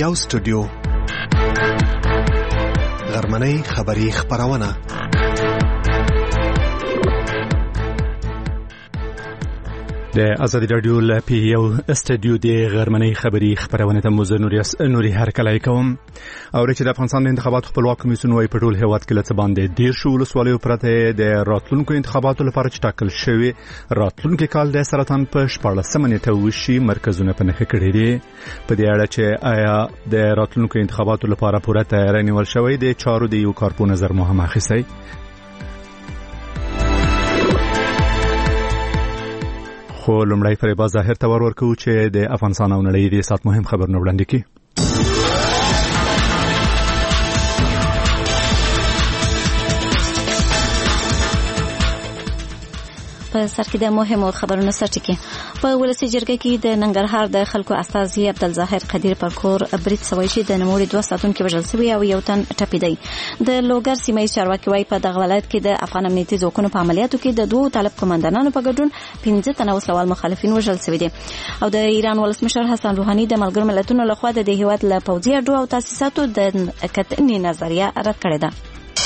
یو سټوډیو غرمنۍ خبری خبرونه د ازادي رادیو لپاره یو استودیو د غرمنۍ خبری خبرونه ته موزه نوري هرکلای کوم او چې د افغانستان د انتخاباتو خپلواک کمیسیون وايي په ټول هیواد کې لڅ باندې ډیر شو ولسوالیو پرته د راتلونکو انتخاباتو لپاره چې ټاکل شوی راتلونکو کال د سرطان په 14 نیټه وشي مرکزونه په نخښه کړی دي په دې اړه چې آیا د راتلونکو انتخاباتو لپاره پوره تیاری نیول شوی دی چارو د یو کار په نظر مهم اخیسي خو لمړی فریبا ظاهر تور ورکو چې د افغانستان او نړۍ د سات مهم خبرونه وړاندې کړي په سر کې د مهمو خبرونو سرټکی په ولسی جرګه کې د ننګرهار د خلکو استازي عبدالظاهر قدیر پر کور برید سوي چې د نموړي 2 ساتونکو وژل شوی او یو تن ټپیدی د لوګر سیمې چارواکي وايي په دغه ولایت کې د افغان امنیتي ځواکونو په عملیاتو کې د 2 طالب قومندانانو په ګډون 15 تنه وسوال مخالفین وژل شوی دي او د ایران ولسمشر حسن روحاني د ملګرو ملتونو لخوا د هیواد له پوځي اډو او تاسیساتو د کتنې نظریه رد کړې ده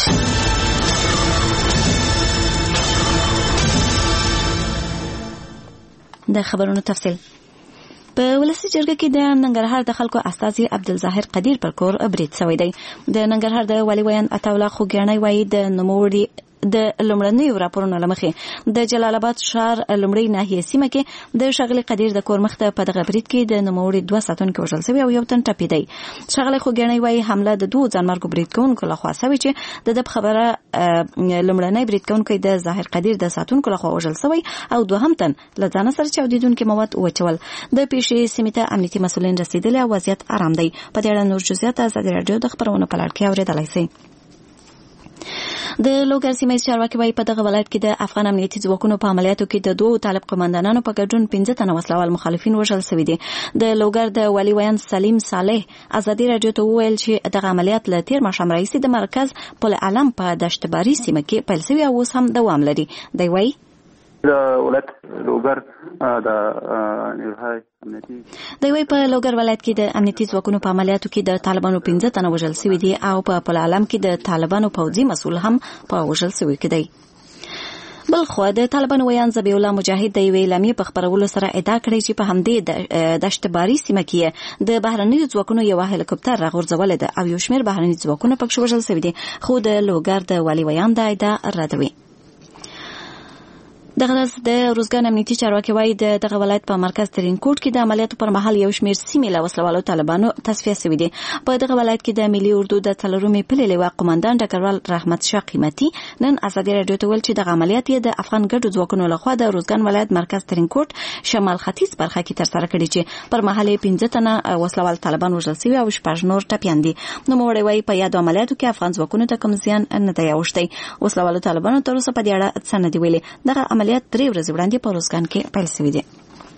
د خبرونو تفصیل په ولسی جرګه کې د ننګرهار د خلکو استازي عبدالظاهر قدیر پر کور برید شوی دی د ننګرهار د والي ویان عطاوله خوګیانی وایي د نوموړي د لمړنۍ راپورونو لمخې د جلال آباد شهر لمړی ناحیه سیمه کې د شغله قدیر د کور مخته په دغه برید کې د نوموړي 2 ساتونکو وژل شوی او یو تن ټپیدی شغله خوګیانی وایي حمله د 2 ځانمرګ برید کوونکو لخوا شوی چې د خبره لمړنۍ برید کوونکو د ظاهر قدیر د ساتونکو لخوا وژل شوی او دوهم تن له ځان سره چاودیدونکو مواد وچول د پیښې سیمه ته امنیتي مسولین رسیدلی او وضعیت آرام دی په دې اړه نور جزئیات ازادي رادیو د خبرونو په لړ کې اوریدلای شئ د لوګر سیمې چارواکي وايي په دغه ولایت کې د افغان امنیتي ځواکونو په عملیاتو کې د 2 طالب قومندانانو په ګډون 15 تنه وسلوال مخالفین وژل شوي دي د لوګر د والي ویان سلیم صالح ازادي رادیو ته وویل چې دغه عملیات له تیر ماښام راهیسې د مرکز پل علم په دشتباری سیمه کې پیل شوی او اوس هم دوام لري دی وايي د ولایت لوګر د نړۍ امنیتي د وی په لوګر ولایت کې د امنیتي ځواکونو په عملیاتو کې د طالبانو 15 تنه وژل شوي دي او په پل علم کې د طالبانو پوځي مسؤل هم په وژل شوی کې دی بل خو د طالبانو ویان ذبیح الله مجاهد د وی لامي په خبرولو سره ادعا کړې چې په همدې د دشتباری سیمه کې د بهرني ځواکونو یو هلیکوپټر راغورځول ده او یو شمېر بهرني ځواکونه پکې وژل شوي دي خو د لوګر د والي ویان د ادعا ردوي دغه د روزګان امنیتي چارواکي وايي دغه ولایت په مرکز ترینکوټ کې د عملیاتو پر مهال یو شمېر سیمې له وسلوالو طالبانو تصفیه شوي دي په دغه ولایت کې د ملي اردو د تلرومي پلي لواء قومندان ډګروال رحمت شاه قیمتي نن ازادي رادیو ته ویل چې دغه عملیات د افغان ګډو ځواکونو لخوا د روزګان ولایت مرکز ترینکوټ شمال ختیځ برخه کې ترسره کړي چې پر مهال 15 تنه وسلوال طالبان وژل شوي او 6 نور ټپیان دي نو موړی وايي په یاد عملیاتو کې افغان ځواکونو ته کوم زیان نه دی اوښتی وسلوال طالبانو تر اوسه په دې اړه څه نه دی ویلي دغه عملیات 3 ورځې وړاندې په روزګان کې پیل شوی دی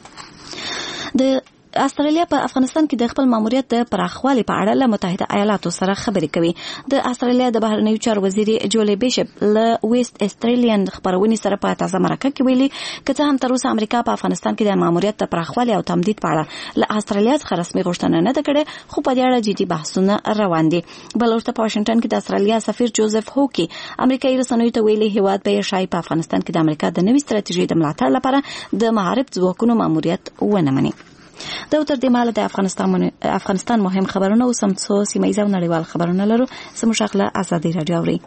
د استرالیا په افغانستان کې د خپل ماموریت د پراخوالي په اړه له متحده ایالاتو سره خبرې کوي د استرالیا د بهرنیو چارو وزیر جولي بیشپ له ویست استرالین خبرونې سره په تازه مرکه کې ویلي چې هم تر اوسه امریکا په افغانستان کې د ماموریت د پراخوالي او تمدید په اړه له استرالیا څخه رسمي غوښتنه نه ده کړې خو په دې اړه جدي بحثونه روان دي بل ورته په واشنگټن کې د استرالیا سفیر جوزف هوکي امریکایي رسنیو ته ویلي هیواد به شای په افغانستان کې د امریکا د نوې ستراتیژۍ د ملاتړ لپاره د معارف ځواکونو ماموریت ونه مني دا تر دې مهاله د افغانستان مهم خبرونه او سمڅو سیمایي او نړیوال خبرونه لرو سمشاغله ازادي رادیو اوري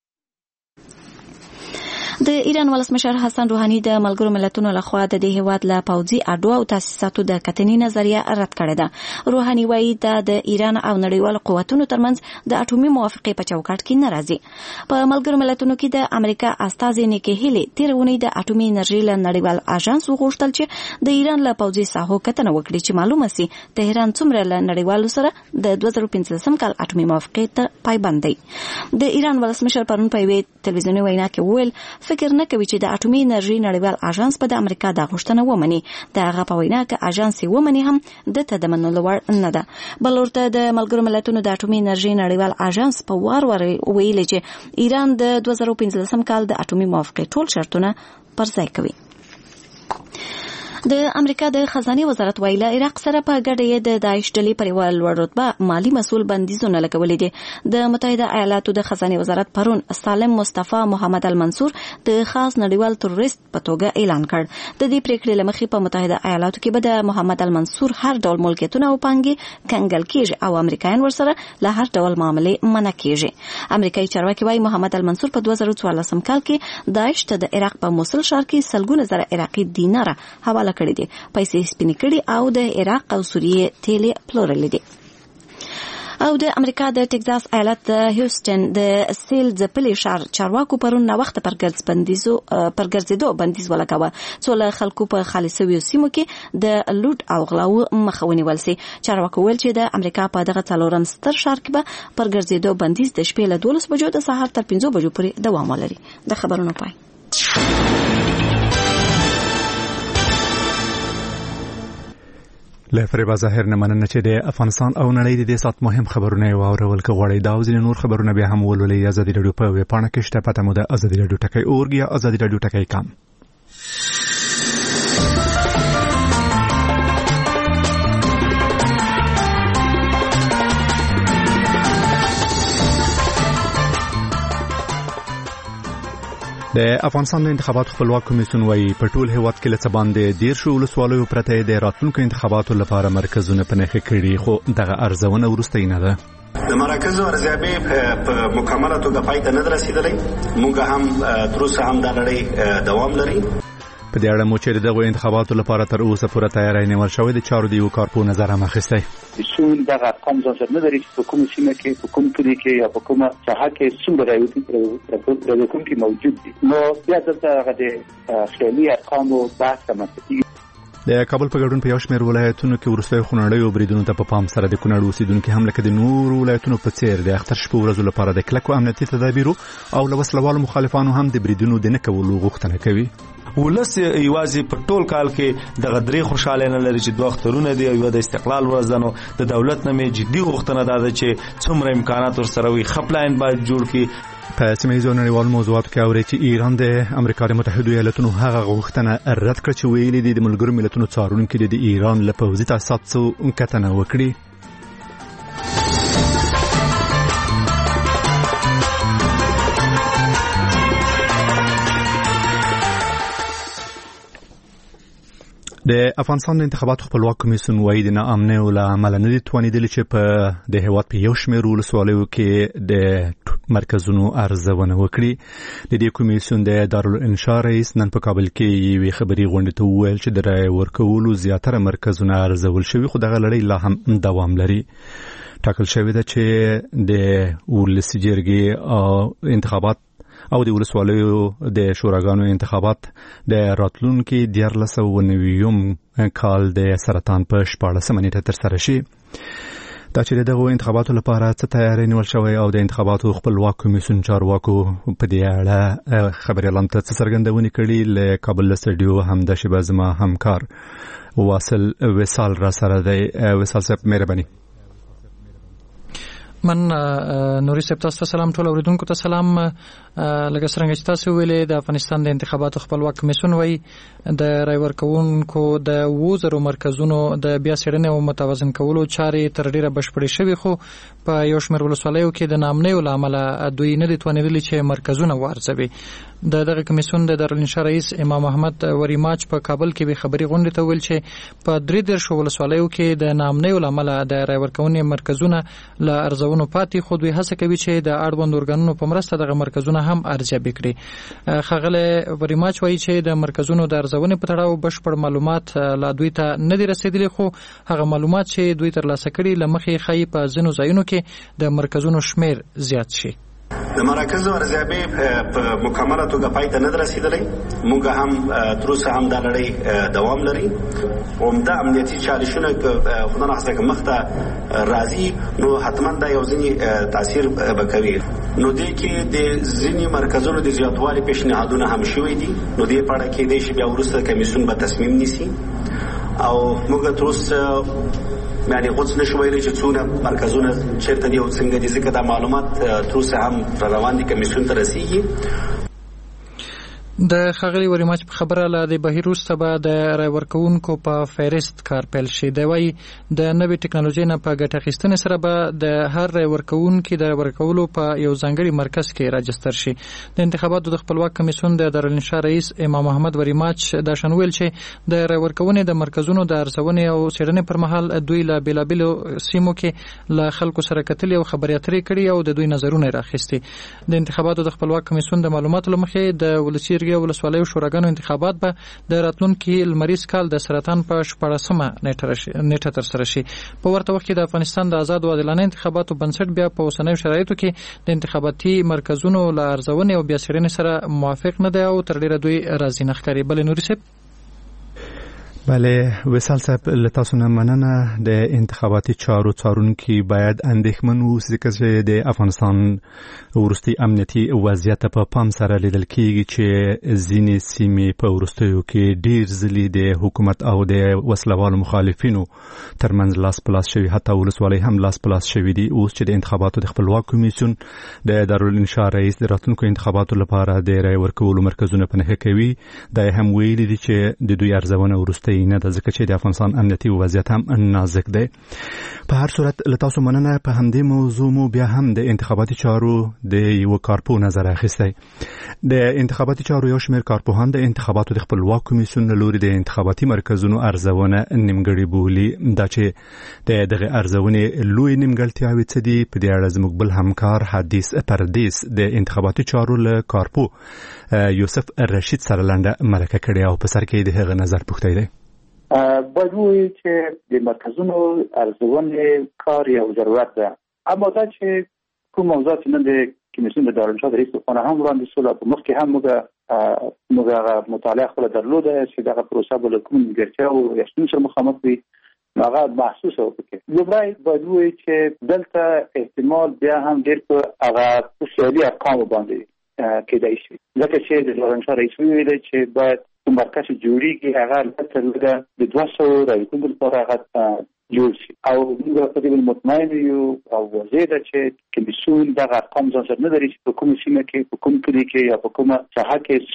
د ایران ولسمشر حسن روحاني د ملګرو ملتونو لخوا د دې هیواد له پوځي اډو او تاسیساتو د کتنې نظریه رد کړې ده روحاني وایي د ایران او نړیوال قوتونو ترمنځ د اټومي موافقې په چوکاټ کې ناراضي په ملګرو ملتونو کې د امریکا استازي نیکی هیلي تیرونی د اټومي انرژي له نړیوال اژانس وغوښتل چې د ایران له پوځي ساحو کتنه وکړي چې معلومه سي تهران څومره له نړیوالو سره د 2015 کال اټومي موافقې ته پایبند دی د ایران ولسمشر پرون په یوه تلویزیوني وینا کې وویل فکر نه کوي چې د اټومي انرژي نړیوال اژانس په د امریکا د غوښتنه ومني د هغه په وینا کې اژانس ومني هم د تدمنلو وړ نه ده بل ورته د ملګرو ملتونو د اټومي انرژي نړیوال اژانس په وار ویلي چې ایران د 2015 کال د اټومي موافقې ټول شرطونه پر ځای کوي د امریکا د خزانه وزارت ویله عراق سره په ګډه د داعش ډلې پر لوړ رتبه مالی مسول بندیزونه لګولې دي. د متحده ایالاتو د خزانه وزارت پرون سالم مصطفی محمد المنصور د خاص نړیوال تروریست په توګه اعلان کړ. د دې پریکړې لمخې په متحده ایالاتو کې به د محمد المنصور هر ډول ملکیتونه او پانګې کنګل کیږي او امریکایان ورسره له هر ډول معاملې منع کیږي. امریکایي چارواکي وايي محمد المنصور په 2014 کال کې داعش ته د عراق په موصل ښار کې سلګونه زره عراقي دیناره حواله کړی دي، پیسې سپینې کړي او د عراق او سوریې تیلې پلورلې دي. او د امریکا د ټکزاس ایالت د هیوستن د سیل ځپلي ښار چارواکو پرون نه وخت پر ګرځېدو بندیز ولګاوه څو له خلکو په خالصوي سیمو کې د لوټ او غلاو مخه ونیول سي. چارواکو ویل چې د امریکا په دغه څلورم ستر ښار کې به پر ګرځېدو بندیز د شپې له 12 بجو د سهار تر 5 بجو پورې دوام ولري. د خبرونو پای. له فریبا ظاهر نه مننه چې د افغانستان او نړۍ د دې سات مهم خبرونه واورول کغړې دا او ځینې نور خبرونه به هم ولولې. ازادي رادیو په ویب پاڼه کې شته، پته مو د ازادي رادیو ټکی اورګ یا ازادي رادیو ټکی کام. د افغانستان د انتخاباتو خپلواک کمیسیون وايي په ټول هیواد کې لڅ باندې 13 ولسوالیو پرته د راتلونکو انتخاباتو لپاره مرکزونه پنهخه کړي، خو دغه ارزونه ورسته نه ده. د مرکز ارزیابي په مکمله توګه پای ته نه رسیدلې. موږ هم تر اوسه هم د لړۍ دوام لري. په دې اړه مو چې دغه انتخاباتو لپاره تر اوسه پوره تیاری نیول شوې د چارو دیو کارپو نظر هم اخیستی. څون دغه ارقام ځان نه لري چې په کوم سیمه کې په کوم کلی کې یا په کومه ساحه کې څومره راوتی کوم کې موجود دي. نو بیا دغه د خیالي ارقامو بحث مستقیم د کابل په ګډون په یو شمېر ولایتونو کې ورسته خونړۍ او بریدونو ته په پام سره د کونړ اوسیدونکو هم لکه د نور ولایتونو په څیر د اختر شپه ورځو لپاره د کلکو امنیتي تدابیرو او لوسلوالو مخالفانو هم د بریدونو د نه کولو غوښتنه کوي. ولس یوازې په ټول کال کې د غدري خوشاله نه لري چې دوه اخترونه دی او د استقلال ورځ ده. نو د دولت نه مې جدي غوښتنه ده چې څومره امکانات ورسره وي خپلاین باید جوړ کړي. په سیمه نړیوال موضوعاتو کې اوري چې ایران د امریکا د متحده ایالاتونو هغه غوښتنه رد کړه چې ویلي دي د ملګرو ملتونو څارونکو د ایران له پوځي تاسیساتو کتنه وکړي. د افغانستان د انتخاباتو خپلواک کمیسیون وايي د ناامنۍ او عمل نه دي توانیدل چې په د هیواد په یو شمېر ولسوالیو کې د مرکزونو ارزونه وکړي. د دې کمیسیون د دارالانشا رئیس نن په کابل کې یوې خبري غونډې ته وویل چې د رای ورکولو زیاتره مرکزونه ارزول شوي، خو دغه لړۍ لا هم دوام لري. ټاکل شوی ده چې د ولسي جرګې انتخابات او د ولسوالیو د شوراګانو انتخابات د راتلونکي 2019 کال د سرطان په 14 نیټه تر سره شي. دا چې دغه انتخاباتو لپاره څه تیاری نیول شوی او د انتخاباتو خپلواک کمیسیون چارواکو په دې اړه خبري اعلان ته څرګندونې کړي. له کابل استډیو هم د شیبه زما همکار واصل وصال را سره دی. وصال صاحب مهرباني. من نوري صاحب تاسو سلام ټول اوریدونکو ته سلام. لکه څنګه چې تاسو ویلې د افغانستان د انتخاباتو خپلواک کمیسیون وايي د رای ورکوونکو د 2000 مرکزونو د بیا څېړنې او متوازن کولو چارې تر ډیره بشپړې شوې، خو په یو شمېر ولسوالیو کې د ناامنۍ له امله دوی نه دي توانېدلي چې مرکزونه وارزوي. د دغه کمیسیون د دارالانشا رئیس امام محمد وریماچ په کابل کې به خبري غونډې ته ویل چې په 3 ولسوالیو کې د ناامنۍ له امله د رای ورکونې مرکزونه له ارزونو پاتې، خو دوی هڅه کوي چې د اړوند ارګانونو په مرسته دغه مرکزونه هم ارزیابي کړي. خغله وریماچ وایي چې د مرکزونو د ارزونې په تړاو بشپړ معلومات لا دوی ته نه دي رسیدلي، خو هغه معلومات چې دوی ترلاسه کړي لمخې خی په ځینو ځایونو کې د مرکزونو شمیر زیات شي. د مرکز ارزیابي په مکمله توګه پای ته نه رسیدلې. موږ هم تر اوسه هم د لړۍ دوام لري. عمده امنیتي چالشونه خدای ناخسته مخته راځي نو حتما دا یو ځینی تاثیر وکوي. نو دې کې د ځینی مرکزونو د زیاتوالي پیشنهادونه هم شوي دي. نو دې په اړه کې د شی بیا ورسته کمیسیون به تصمیم نیسي او موږ تر اوسه یعنی غوڅ نشوي چې څونه مرکزونه چیرته دي او څنګه دي، ځکه دا معلومات تر اوسه هم روان دي کمیسیون ته رسیږي. د خغلی وریماچ په خبره له د بهیروس ته د رای ورکوونکو په فهرست کار پیل شي. دی وايي د نوې ټکنالوژي نه په ګټه اخیستنې سره به د هر رای ورکوونکي د ورکولو په یو ځانګړي مرکز کې راجستر شي. د انتخاباتو د خپلواک کمیسیون د دارالانشا رئیس امام محمد وریماچ دا شنویل چې د رای ورکونې د مرکزونو د ارزونې او څېړنې پر مهال دوی له بیلابیلو سیمو کې له خلکو سره کتلي او خبرې اترې کړي او د دوی نظرونه راخیستي. د انتخاباتو د خپلواک کمیسیون د معلوماتو لمخې د ولسي ولسوالیو شوراګانو انتخابات به د راتلونکي لمریز کال د سرطان په 14مه نیټه ترسره شي. په ورته وخت کې د افغانستان د آزاد او عادلانه انتخاباتو بنسټ بیا په اوسنیو شرایطو کې د انتخاباتي مرکزونو له ارزونې او بیا څېړنې سره موافق نه دی او تر ډیره دوی راضي نه ښکاري. بلې نوري صاحب بله وصال صاحب له تاسو نه مننه. د انتخاباتي چارو څارونکي باید اندېښمن اوسي چې د افغانستان وروستي امنیتي وضعیت په پام سره لیدل کیږي چې ځینې سیمې په وروستیو کې ډیر ځلې د حکومت او د وسلوالو مخالفینو ترمنځ لاس پلاس شوي، حتی ولسوالۍ هم لاس پلاس شوي دي. اوس چې د انتخاباتو د خپلواک کمیسیون د دارالانشا رئیس د راتلونکو انتخاباتو لپاره د رای ورکولو مرکزونه په نښه کوي، دا هم ویلي دي چې د دوی ارزونه وروستۍ نه ده ځکه چې د افغانستان امنیتي وضعیت هم نازک دی. په هر صورت له تاسو مننه. په همدې موضوع مو بیا هم د انتخاباتي چارو د یو کارپو نظر اخیستی. د انتخاباتي چارو یو شمېر کارپوهان د انتخاباتو د خپلواک کمیسیون له لوري د انتخاباتي مرکزونو ارزونه نیمګړې بولي. دا چې د دغه ارزونې لوی نیمګړتیاوې څه دي، په دې اړه زموږ بل همکار حدیث پردیس د انتخاباتي چارو له کارپو یوسف رشید سره لنډه مرکه کړې او په سر کې د هغه نظر پوښتی دی. باید ووایو چې د مرکزونو ارزونې کار یو ضرورت ده، اما دا چې کوم موضوعات نن د کمیسیون د دارالانشا رئیس لخوا هم وړاندې شول، په مخکې هم موږ مطالعه خپله درلوده چې دغه پروسه به له کومو نیمګړتیاوو او ستونزو سره مخامخ وي، هغه محسوسه وکړي. لومړی باید ووایو چې دلته احتمال بیا هم ډېر په هغه خیالي ارقامو باندې کېدای شي، ځکه چې د دارالانشا رئیس وویل چې باید مرکز جوړیږي هغه لکه د 200 رایونکو لپاره هغه جوړ شي او موږ په دې مطمئن یو او واضح ده چې کمیسیون دغه ارقام ځان سره نه لري چې په کوم سیمه کې په کوم کلي کې یا په کومه ساحه کې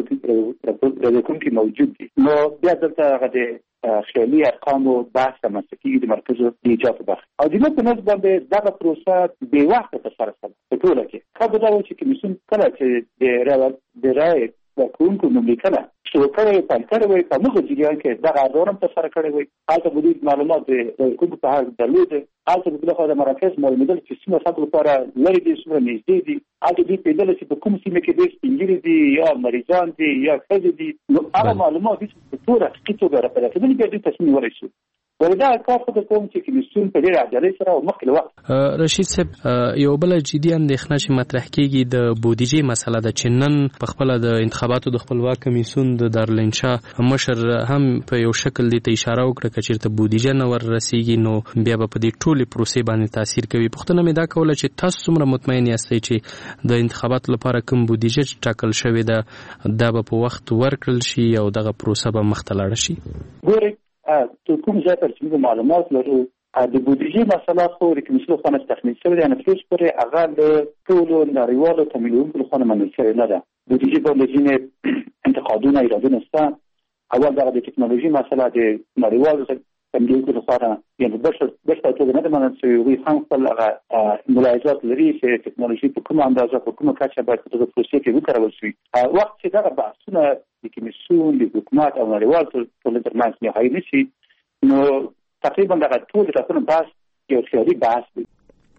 څومره رایونکي موجود دي. نو بیا دلته هغه د خیالي ارقامو بحث رامنځته کېږي د مرکزو د ایجاد برخه او د نو په نسبت باندې دغه پروسه بې وخته ترسره شوه په ټوله کې. ښه به دا وایي چې کمیسیون کله چې د رایې ورکوونکو نوملیکنه شروع کړی پیل کړی وي په موږ جریان کې دغه ارزونه هم ترسره کړی وي، هلته به دوی معلومات د ورکوونکو په حال درلودې، هلته به بلخوا د مراکز معلومېدل چې څومره خلکو لپاره لرې دي څومره نږدې دي، هلته دوی پوهېدل چې په کوم سیمه کې ډېر سپین ږیري دي یا مریضان دي یا ښځې دي. نو هغه معلومات دي چې په ټول حقیقي توګه راپیدا کېدل بیا دوی تصمیم نیولی شو. ولدا کار خو د کوم چې کمیسیون په ډېر عجلې سره او مخکې له وخت. رشید صاحب یو بل جدي اندېښنه چې مطرح کېږي د بودیجې مسله ده چې نن په خپله د انتخاباتو د خپلواک کمیسیون د دارالانشا مشر هم په یو شکل دې ته اشاره وکړه که چېرته بودیجه نه ور رسېږي نو بیا به په دې ټولې پروسې باندې تاثیر کوي. پوښتنه مې دا کوله چې تاسو څومره مطمئن یاستئ چې د انتخاباتو لپاره کوم بودیجه ټاکل شوې ده دا به په وخت ورکړل شي او دغه پروسه به مخته لاړه شي؟ ګورئ ته کوم ځای ته چې موږ معلومات لرو د بودیجې مسله خو د کمیسیون لخوا نه تخنیک شوې ده، نفس پورې هغه د ټولو نړیوالو تمویلوونکو لخوا نه منل شوې نه ده. بودیجې باندې ځینې انتقادونه ایرادونه شته. اول دغه د ټکنالوژي مسله د نړیوالو تمویلوونکو لخوا نه یعنې بشپړه توګه نه ده منل شوې. هغوی هم خپل هغه ملاحظات لري چې ټکنالوژي په کومه اندازه په کومه کچه باید په دغه پروسې کې وکارول شي. وخت چې دغه بحثونه د کمیسیون د حکومت او نړیوال ټولنې ترمنځ نهایي نه شي نو تقریبا دغه ټول د بحث یو خیالي بحث دی.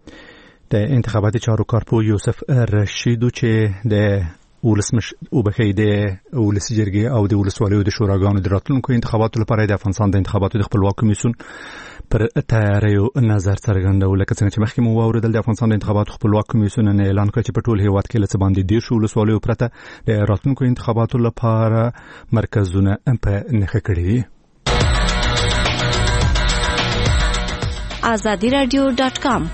د انتخاباتي چارو کارپو یوسف رشیدو چې د وبخې د ولسي جرګې او د ولسوالیو د شوراګانو د راتلونکو انتخاباتو لپاره د افغانستان د انتخاباتو د خپلواک کمیسیون پر تیاریو نظر څرګندول. لکه څنګه چې مخکې مو واورېدل د افغانستان د انتخاباتو خپلواک کمیسیون نه اعلان کړ چې په ټول هیواد کې له څه باندې 10 ولسوالیو پرته د راتلونکو انتخاباتو لپاره مرکزونه په نښه کړي دي. azadiradio.com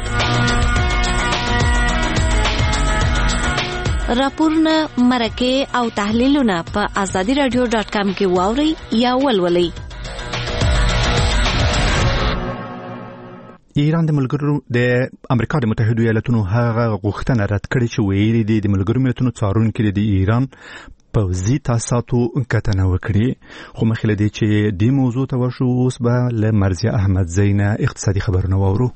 راپورونه مرکه او تحلیلونه په azadiradio.com کې واوري یا ولولئ. ایران د ملګرو د امریکا د متحده ایالاتونو هغه غوښتنه رد کړې چې ویلي دي د ملګرو ملتونو څارونکي د ایران پوځي تاسیساتو کتنه وکړي. خو مخکې له دې چې دې موضوع ته ورشو اوس به له مرضیه احمدزی نه اقتصادي خبرونه واورو.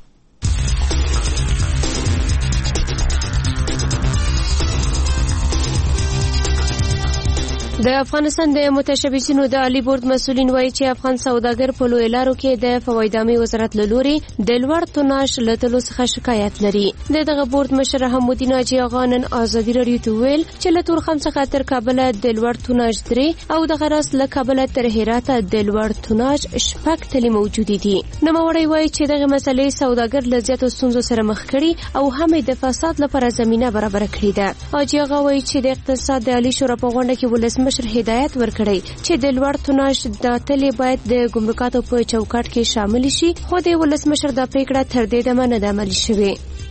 د افغانستان د متشبثینو د عالی بورډ مسؤلین وایي چې افغان سوداګر په لوی لارو کې د فوایدامي وزارت له لوري د لوړ توناژ له تلو څخه شکایت لري. دغه بورډ مشر حمودی ناجی آغا نن ازادي رادیو ته ویل چې له تورخم څخه تر کابل د لوړ توناژ 3 او د غراس له کابل تر هرات د لوړ توناژ 6 تلې موجود دي. نوموړی وایي چې دغه مسلې سوداګر له زیاتو ستونزو سره مخ کړي او هم د فساد لپاره زمينه برابر کړې ده. اجي آغا وایي چې د اقتصاد د عالی شورا په غونډه کې ولسمشر هدایت ورکړی چې د لوړ توناژ د تلې باید د ګمرکاتو په چوکاټ کې شامل شي، خو د ولسمشر د پریکړه تر دې دمه نه د عملي شوې.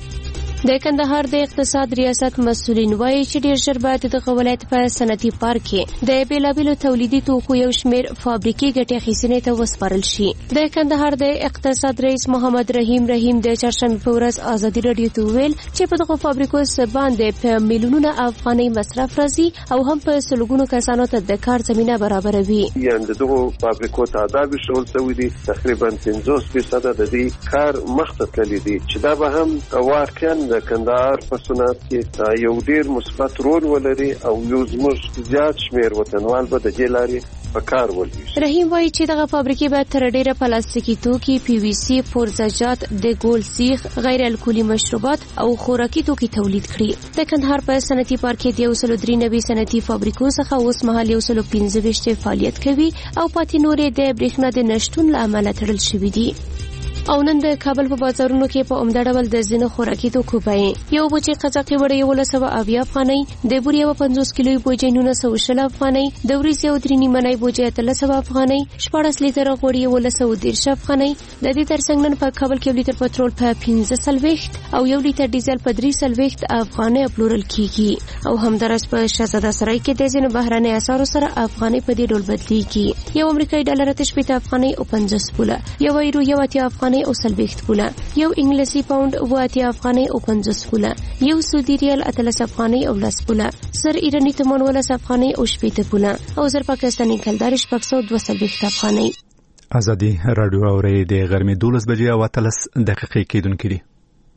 د کندهار د اقتصاد ریاست مسؤلین وایي چې ډیر ژر باید د ولایت په صنعتي پارک کې د بیلابیلو تولیدي توکو یو شمیر فابریکې ګټې اخیستنې ته وسپارل شي. د کندهار د اقتصاد رئیس محمد رحیم د چهارشنبه په ورځ ازادي رادیو ته ویل چې په دغه فابریکو باندې په میلیونونو افغانۍ مصرف راځي او هم په سلګونو کسانو ته د کار زمينه برابروي. یعنی دغه فابریکو تعداد شول شوی دي تقریبا 50% د دې کار مخته تللی دي چې دا به هم واقعا د کندهار په صنعت کې یو ډیر مثبت رول ولري او یو زموږ زیات شمیر وطنوال به د دې لارې په کار ولري. رحیم وایي چې دغه فابریکې به تر ډیره پلاستیکي توکي، پی وی سی، پرزجات، د ګول سیخ، غیر الکولي مشروبات او خوراکي توکي تولید کړي. د کندهار په صنعتي پارک کې د 193 صنعتي فابریکو څخه اوس مهال 115 فعالیت کوي او پاتې نورې د برېښنا د نشټون له امله تړل شوي دي. او نن د کابل په بازارونو کې په عمده ډول د ځینو خوراکي توکو بیې یو بوجي قزاقي وړۍ 170 افغانۍ، د بوري 50 کیلو بوجي 960 افغانۍ، د وریځ یو درې نیمه بوجي 300 افغانۍ، 14 لیټر غوړي 110 افغانۍ. د دې ترڅنګ نن په کابل کې 1 لیټر پټرول په 15 او 1 لیټر ډیزل په 3 افغانۍ پلورل کیږي. او همدارس په شهزاده سرای کې د ځینو بهرنۍ اسعارو سره افغانۍ په دې ډول بدلیږي. یو امریکایي ډالر 8 افغانۍ او 50 پوله، یو یورو 80 افغانۍ او 40 پوله، یو انګلیسي پاوند 80 افغانۍ او 50 پوله، یو سعودي ریال 13 افغانۍ او 10 پوله، زر ایرانی تومان 10 افغانۍ او 80 پوله او زر پاکستاني کلدار 622 افغانۍ. ازادي رادیو اوري د غرمې 12 بجې او 13 دقیقې کېدونکې دي.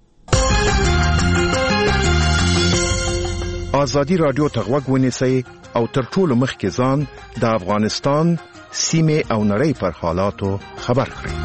ازادي رادیو ته غوږ ونیسئ او تر ټولو مخکې ځان د افغانستان سیمه او نړۍ پر حالاتو خبر کړئ.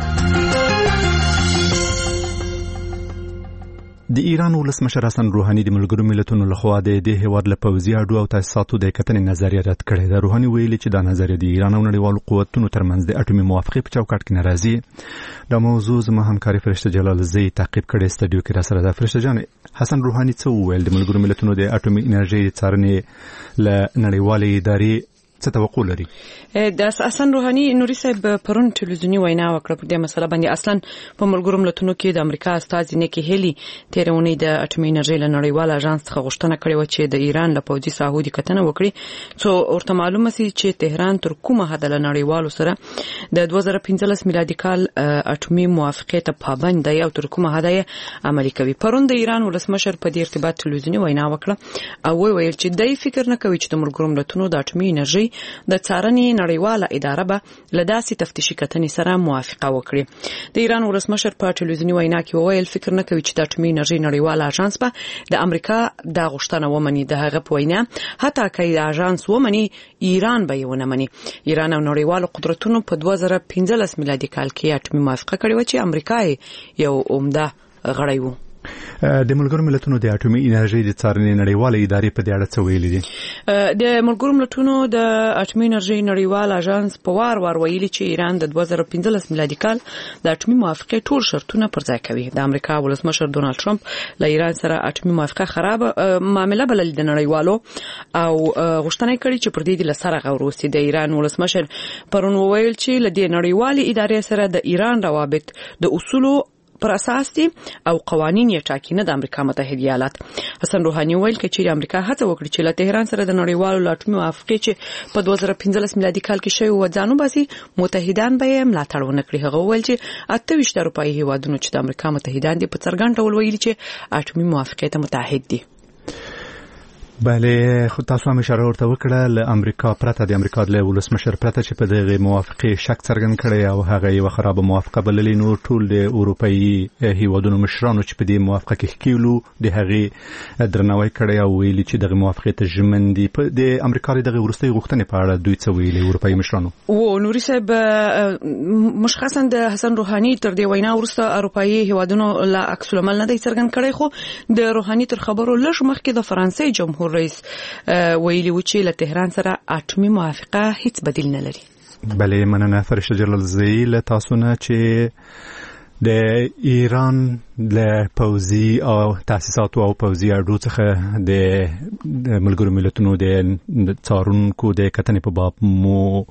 د ایران ولسمشر حسن روحاني د ملګرو ملتونو لخوا د دې هیواد له پوځي اډو او تاسیساتو د کتنې نظریه رد کړې ده. روحاني ویلي چې دا نظریه د ایران او نړیوالو قوتونو ترمنځ د اټومي موافقې په چوکاټ کې ناراضي. دا موضوع زما همکاري فرشته جلال زی تعقیب کړي. استډیو کې را سره ده. فرشته جان، حسن روحاني څه وویل؟ د ملګرو ملتونو د اټومي انرژي څارنې له نړیوالې ادارې څه توقع لري؟ د حسن روحاني نوري صاحب پرون ټلویزیونی وینا وکړه په دې مسله باندې. اصلا په ملګرو ملتونو کې د امریکا استازي نیکی هیلی تیرونی د اټومي انرژي له نړیوال اژانس څخه غوښتنه کړې و چې د ایران له پوځي ساحو د کتنه وکړي، څو ورته معلومه سي چې تهران تر کومه حد له نړیوالو سره د 2015 میلادي کال اټومي موافقې ته پابند دی او تر کومه حد یې عملي کوي. پرون د ایران ولسمشر په دې ارتباط ټلویزیونی وینا وکړه او ویل چې دای فکر نه کوي چې د ملګرو ملتونو د اټومي انرژي د څارنې نړیواله اداره به له داسې تفتیشي کتنې سره موافقه وکړي. د ایران ولسمشر په ټلویزیوني وینا کې وویل فکر نه کوي چې د اټومي انرژي نړیواله اژانس به د امریکا د غوښتنه ومني. د هغه په وینا حتی که د اژانس ومني ایران به یې ونه مني. ایران او نړیوالو قدرتونو په 2015 میلادي کال کې اټومي موافقه کړې و چې امریکا یو عمده غړی و. د ملګرو ملتونو د اټومي انرژي د څارنې نړیواله ادارې په دې اړه څه ویلي دي؟ د ملګرو ملتونو د اټومي انرژي نړیوال اژانس په وار ویلي چې ایران د 2015 میلادي کال د اټومي موافقې ټول شرطونه پر ځای کوي. د امریکا ولسمشر ډونالد ټرمپ له ایران سره اټومي موافقه خراب معامله بلل د نړیوالو او غوښتنه کړې چې پر دې له سره غور وشي. د ایران ولسمشر پرون ویل چې له دې نړیوالې ادارې سره د ایران روابط د اصولو پر اساس دي او قوانين یې ټاکي، نه د امریکا متحده ایالات. حسن روحاني ویل چې امریکا هڅه وکړي چې له تهران سره د نړیوالو اټومي موافقې چې په 2015 میلادي کال کې شوی و ځانو باسي، متحدان به یې ملاتړ ونه کړي. هغه ویل چې 28 اروپایي هیوادونو چې د امریکا متحدان دي په څرګند ډول ویلي چې اټومي موافقې ته متحد دي. بله خو تاسو هم اشاره ورته وکړه له امریکا پرته د امریکا د ولسمشر پرته چې په دغه موافقه شک څرګند کړي او هغه یو خراب موافقه بللې نو ټول د اروپאי هیوادونو مشرانو چې په دې موافقه کې ښکیلو د هغه درناوی کړي او ویلي چې دغه موافقه ته ژمن دي. په د امریکا دغه وروستي غوښتنې په اړه دوی څه ویلي اروپאי مشرانو؟ و نوري صاحب مشخصا د حسن روحاني تر دې وینا وروسته اروپאי هیوادونو لا عکس العمل نه دی څرګند کړي، خو د روحاني تر خبرو لږ مخکې د فرانسې جمهور رئیس ویلي و چې له تهران سره اټومي موافقه هیڅ بدیل نه لري. بله مننه فرشته جلالزئی له تاسو نه چې د ایران له پوځي او تاسیساتو او پوځي اډو څخه د ملګرو ملتونو د څارونکو د کتنې په باب مو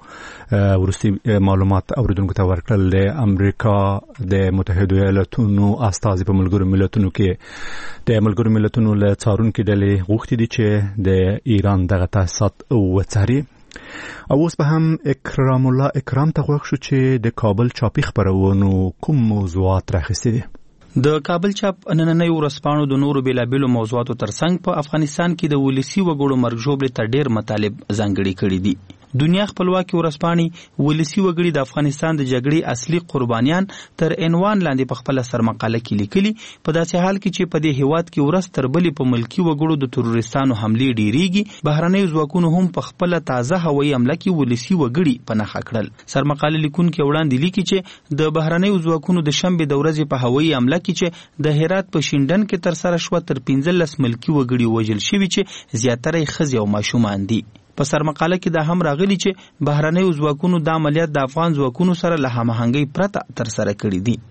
ورستي معلومات اوریدونکو ته ورکړل. د امریکا د متحده ایالاتونو استازي په ملګرو ملتونو کې د ملګرو ملتونو له څارونکو ډلې غوښتي دي چې د ایران دغه تاسیسات وڅاري. او اوس به هم اکرام الله اکرام ته غوښ شو چې د کابل چاپی خبرونو کوم موضوعات راخستي دي. د کابل چاپ نننۍ ورځپاڼو د نورو بیلابیلو موضوعاتو ترڅنګ په افغانستان کې د ولسی وګړو مرګ ژوبلې ته ډېر مطالب ځانګړي کړي دي. دنیا خپلواکي ورځپاڼې ولسی وګړي د افغانستان د جګړې اصلي قربانیان تر عنوان لاندې په خپل سرمقاله کې لیکلي، په داسې حال کې چې په دې هیواد کې ورځ تر بلې په ملکی وګړو د تروریستانو حملې ډیریږي، بهرنۍ ځواکونو هم په خپل تازه هوایي حمله کې ولسی وګړي په نښه کړل. سرمقاله لیکونکي وړاندې لیکي چې د بهرنۍ ځواکونو د شنبې د ورځې په هوایي حمله کې چې د هرات په شینډن کې تر سره شو تر 15 ملکی وګړي وژل شوي چې زیاتره یې ښځې او ماشومان دي. په سرمقاله کې دا هم راغلي چې بهرنۍ ځواکونو د عملیات د افغان ځواکونو سره له هماهنګۍ پرته تر سره کړي دي.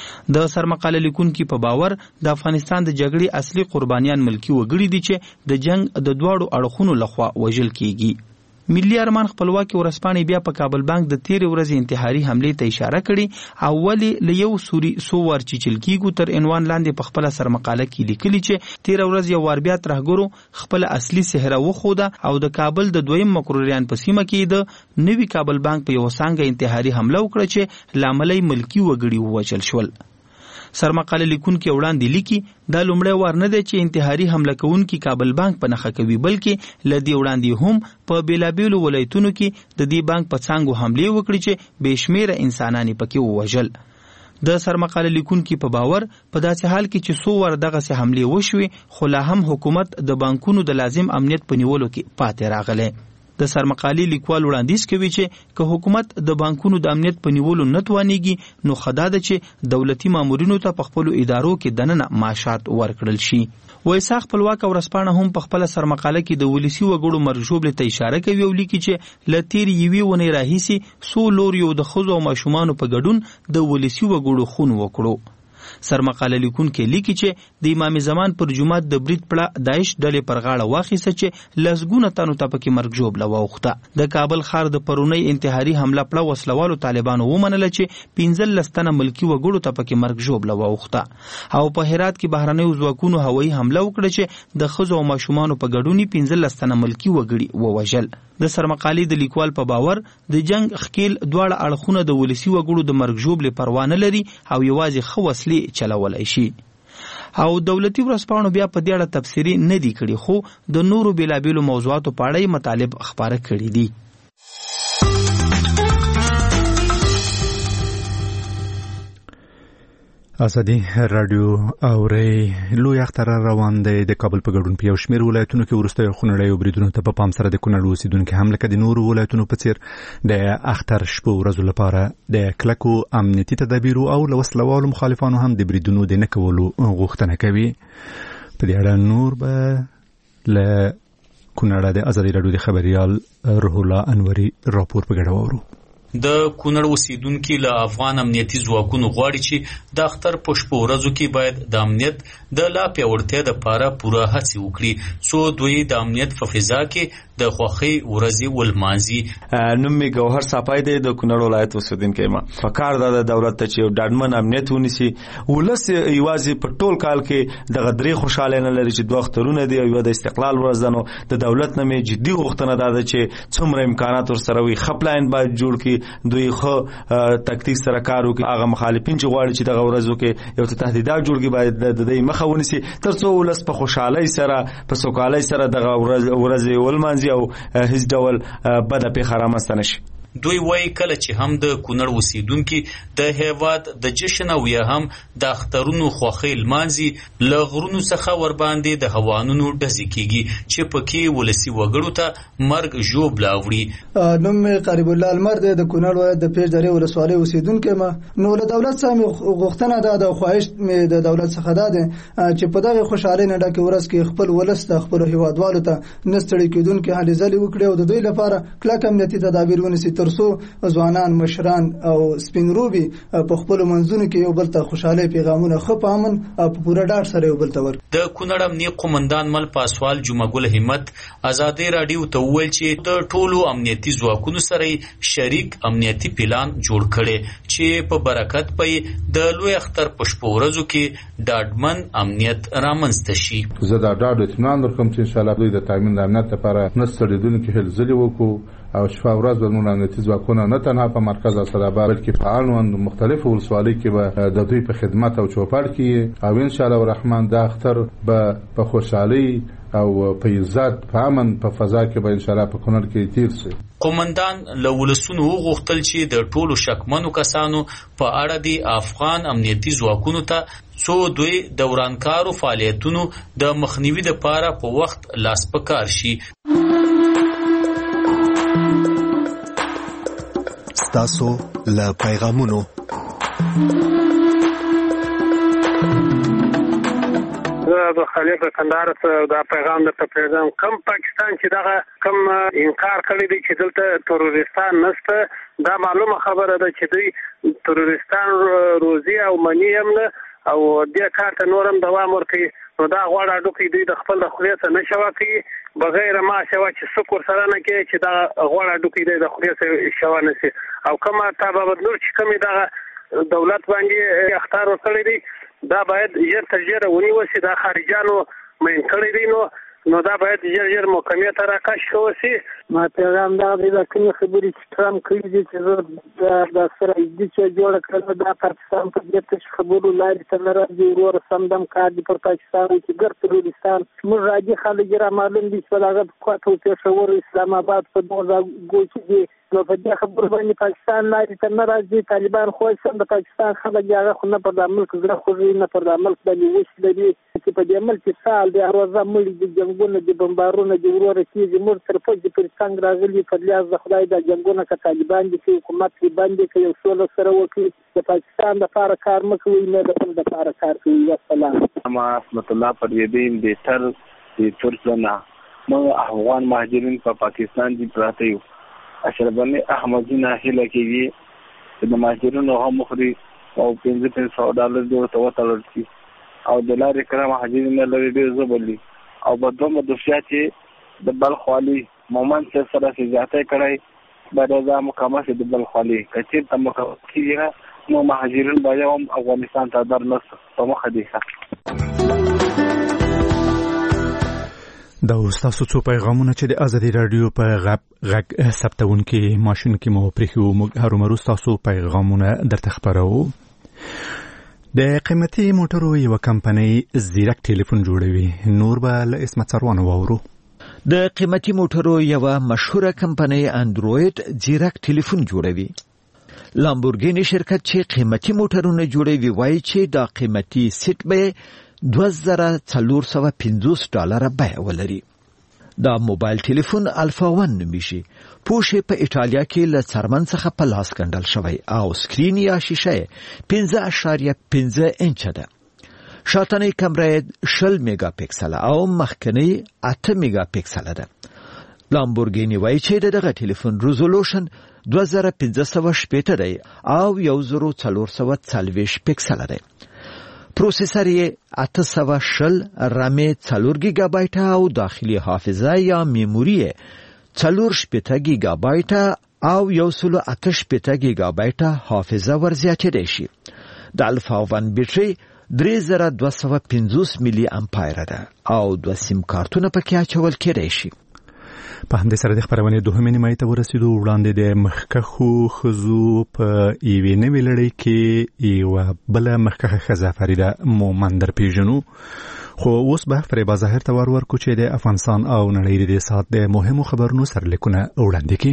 د سرمقاله لیکونکي په باور د افغانستان د جګړې اصلي قربانیان ملکی وګړي دي چې د جنگ د دواړو اړخونو لخوا وژل کیږي. ملي ارمان خپلواکي ورځپاڼې بیا په کابل بانک د تیرې ورځې انتحاري حملې ته اشاره کړي او ولې له یو سوري سو ور چیچل کیږي تر عنوان لاندې په خپل سرمقاله کې لیکلي چې تیرې ورځ یو ور بیا ترهګرو خپل اصلي سهره وخوده او د کابل د دویم مقرریان په سیمه کې د نوي کابل بانک په یو څنګه انتحاري حمله وکړه چې لاملای ملکی وګړي ووژل شول. سرمقاله لیکونکي وړاندې لیکي دا لومړی وار نه دی چې انتحاري حمله کوونکي کابل بانک په نښه کوي، بلکې له دې وړاندې هم په بیلابیلو ولایتونو کې د دې بانک په څانګو حملې وکړي چې بې شمیره انسانان پکې ووژل. د سرمقاله لیکونکي په باور په داسې حال کې چې څو ور دغسې حملې وشوې خو لا هم حکومت د بانکونو د لازم امنیت په نیولو کې پاتې راغلی. د سرمقالي لیکوال وړاندیز کوي چې که حکومت د بانکونو د امنیت په نیولو نه توانیږي نو خدا ده چې دولتي مامورینو ته په خپلو ادارو کې دننه معاشات ورکړل شي. وایسا خپلواک ورځپاڼه هم په خپل سرمقاله کې د ولسی وګړو مرګ ژوبلې ته اشاره کوي او لیکي چې له تیرې یوې ونې راهیسې څو لوریو د ښځو او ماشومانو په ګډون د ولسی وګړو خون وکړو. سرمقاله لیکونکي لیکي چې د امام زمان پر جمعه د برید پړه داعش ډلې پر غاړه واخیسته چې لسګونه تنو ته پکې مرګ ژوبله واوښته. د کابل ښار د پرونی انتحاري حمله پړه وسلوالو طالبانو ومنله چې 15 تنه ملکی وګړو ته پکې مرګ ژوبله واوښته او په هرات کې بهرنۍ ځواکونو هوایي حمله وکړه چې د ښځو او ماشومانو په ګډون 15 تنه ملکی وګړي ووژل. د سرمقالي د لیکوال په باور د جنگ خکیل دواړه اړخونه د ولسی وګړو د مرګ ژوبلې پروا نه لري او یوازې ښه وسلې چلولای شي. او دولتي ورځپاڼو بیا په دې اړه تفسیري نه دي کړي خو د نورو بیلابیلو موضوعاتو په اړه مطالب خبره کړي دي. ازادي رادیو اوري لوی اختر روان دی د کابل په ګډون په یو شمېر ولایتونو کې وروستیو خونړیو بریدونو ته په پام سره د کونړ اوسیدونکي هم لکه د نورو ولایتونو په څیر د اختر شپو ورځو لپاره د کلکو امنیتي تدابیرو او له وسلوالو مخالفانو هم د بریدونو د نه کولو غوښتنه کوي. په دې اړه نور به له کونړ د ازادي رادیو د خبريال روح الله انوري راپور په ګډه وورو. د کونړ اوسیدونکي له افغان امنیتي ځواکونو غواړي چې د اختر په شپو ورځو کې باید د امنیت د لا پیاوړتیا لپاره پوره هڅې وکړي څو دوی د امنیت په فضا کې د خوخي ورځي ولمانځي. نوم می ګوهر صافای دی د کونړ ولایت اوسیدونکی ما. فکر د دولت ته چې ډاډمن امنیت ونیسي ولس یوازې په ټول کال کې د غدري خوشاله نه لري چې دوه اخترونه دی او د استقلال ورځ ده. نو د دولت نه می جدي غوښتنه ده چې څومره امکانات ورسره وي خپلاین باید جوړ کړي دوی خو تکتیک سره کار وکړي. هغه مخالفین چې غواړي چې دغه ورځو کې یو تهدیدات جوړ کړي باید د دې مخه ونیسي ترڅو ولس په خوشحالۍ سره په سوکالۍ سره دغه ورځ ولمانځي او هیڅ ډول بده پیښه رامنځته نشي. دوی وایي کله چې هم د کونړ اوسیدونکي د هیواد د جشن او یا هم د اخترونو خوښۍ لمانځي له غرونو څخه ورباندې د هوانونو ډزې کیږي چې پکې ولسي وګړو ته مرګ ژوبله وړي. نوم مې قریب الله المر دی د کونړ ولایت د پیج درې ولسوالۍ اوسیدونکی ما. نو له دولت څخه غوښتنه ده د خواهش مې د دولت څخه ده چې په دغه خوشحالۍ نه ډکه ورځ کې خپل ولس د خپل هیوادوالو ته نستړي کېدونکي هلې ځلې وکړي او د دوی لپاره کلک امنیتي تدابیر ونیسي ترڅو ځوانان مشران او سپینروبي په خپل منځونو کې یو بل ته خوشاله پیغامونه خو په امن او په پوره ډاډ سره یو بل ته ورکړي. د کونړ امنیه قومندان مل پاسوال جمعه ګل همت ازادي رادیو ته وویل چې د ټولو امنیتي ځواکونو سره شریک امنیتي پلان جوړ کړي چې په برکت پي د لوی اختر په شپو ورځو کې ډاډمن امنیت رامنځته شي. زه دا ډاډ اطمینان ورکوم چې ان شاء الله دوی د تامین د امنیت لپاره نستړیدونکي هلې ځلې وکړو او شپه ورځ به موږ امنیتي ځواکونه نه تنها په مرکز اسداباد بلکې فعال وو مختلفو ولسوالۍ کې به د دوی په خدمت او چوپړ کې او ان شاء الله الرحمن دا اختر به په خوشحالۍ او په عزت په امن په فضا کې به ان شاء الله په کونړ کې تیر شي. قومندان له ولسونو وغوښتل چې د ټولو شکمنو کسانو په اړه د افغان امنیتي ځواکونو ته څو دوی د ورانکارو فعالیتونو د مخنیوي لپاره په وخت لاس په کار شي. تاسو له پیغامونو د خلیق کندهار څخه دا پیغام د پیغام کم پاکستان چې دا کم انکار کړی دی چې دلته تروریستان نشته دا معلومه خبره ده چې دوی تروریستان روزي او منی هم نه او د کار ته نورم دوام ورکړي. نو دا غواړه ډوکې دوی د خپل د خلیص نه شوا کوي بغیر ما شوا چې سکور سره نه کوي چې دا غواړه ډوکې د خلیص شوا نه سي او کومه تابعت نور چې کومه دا دولت باندې اختیار ورکړي دي دا باید ژر تر ژره ونیول شي. دا خارجانو مین کړی دي نو دا باید ژر محکمې ته راکش شي. ما پیغام دا د کومې خبرې چې ټرمپ کړي دي چې د سره دې چې جوړ کړل دا پاکستان په دې ته خبرو لارې ته نه راځي ورور سمدم کار دي پر پاکستان چې ګر تروریستان موږ راځي خلک را معلوم دي چې هغه کوټه او پېښور اسلام آباد په دوه ګوچي دي نو په دې خبرو باندې پاکستان لارې ته نه راځي. طالبان خو سم د پاکستان خلک هغه خو نه پر د ملک زړه خوري نه پر د ملک باندې وښ لري چې په دې ملک سال د روزه ملي د جنگونو د بمبارونو د ورور کېږي موږ تر په دې پر څنګه راغلي په لیاز د خدای د جنگونو کې طالبان دي چې حکومت یې باندې کوي سول سره وکړي د پاکستان د لپاره کار مکوي نه د خپل لپاره کار کوي. والسلام. ما رحمت الله پرویدین د تر د ترڅنا مو افغان مهاجرین په پاکستان دي پراته یو اشربني احمدینا هله کېږي د مهاجرینو هم مخري او $500 ورته وتلل شي او د لارې کرام مهاجرین لري ډېر زبرلي او بدومه د شاته د بلخوالي مومن سره زیاته کړای بعد دا مقامه د بلخوالي کچې ته مقام کیږي نو مهاجرین باید هم افغانستان ته درنس په مخه دي. دا تاسو څو پیغامونه چې د ازادي رادیو په غږ ثبتونکي ماشين کې مو پرېښو موږ هرومرو تاسو پیغامونه درته خبرو. د قیمتي موټرو یو کمپنۍ زیرک ټلیفون جوړوي نور به له اسمت سروان وورو. د قیمتي موټرو یو مشهوره کمپنۍ اندروید زیرک ټلیفون جوړوي. لامبورګینی شرکت چې قیمتي موټرونه جوړوي وایي چې دا قیمتي سیټ به $2450 بیه ولري. دا موبایل ټلیفون الفا 1 نومیږي. پوښ په ایټالیا کې له څرمن څخه په لاس ګنډل شوی او سکرین یا شیشه 5.5 انچ ده. شاتنی کمره 60 میگا پکسل او مخکنی 8 میگا پکسل ده. لامبورګینی وایي چې دغه ټلیفون ریزولوشن 2580 دی او 1440 پکسل دی. پروسیسر یې 860 رام 4 گیگا بایت او داخلي حافظه یا میموري 4 گیگا بایټه او 108 گیگا بایټه حافظه ورزیاتېدای شي. د الفا 1 بیټرۍ 3250 ملي امپایر ده او 2 سیم کارتونه پکې اچول کېدای شي. په همدې سره د خبرونې دوهمې نیمایي ته ورسېدو. وړاندې د مخکښو ښځو په یوې نوې لړۍ کې یوه بله مخکښه ښځه فریده مومند درپېژنو، خو اوس به فریبا ظاهر ته ور ورکو چې د افغانستان او نړۍ د دې ساعت د مهمو خبرونو سرلیکونه وړاندې کړي.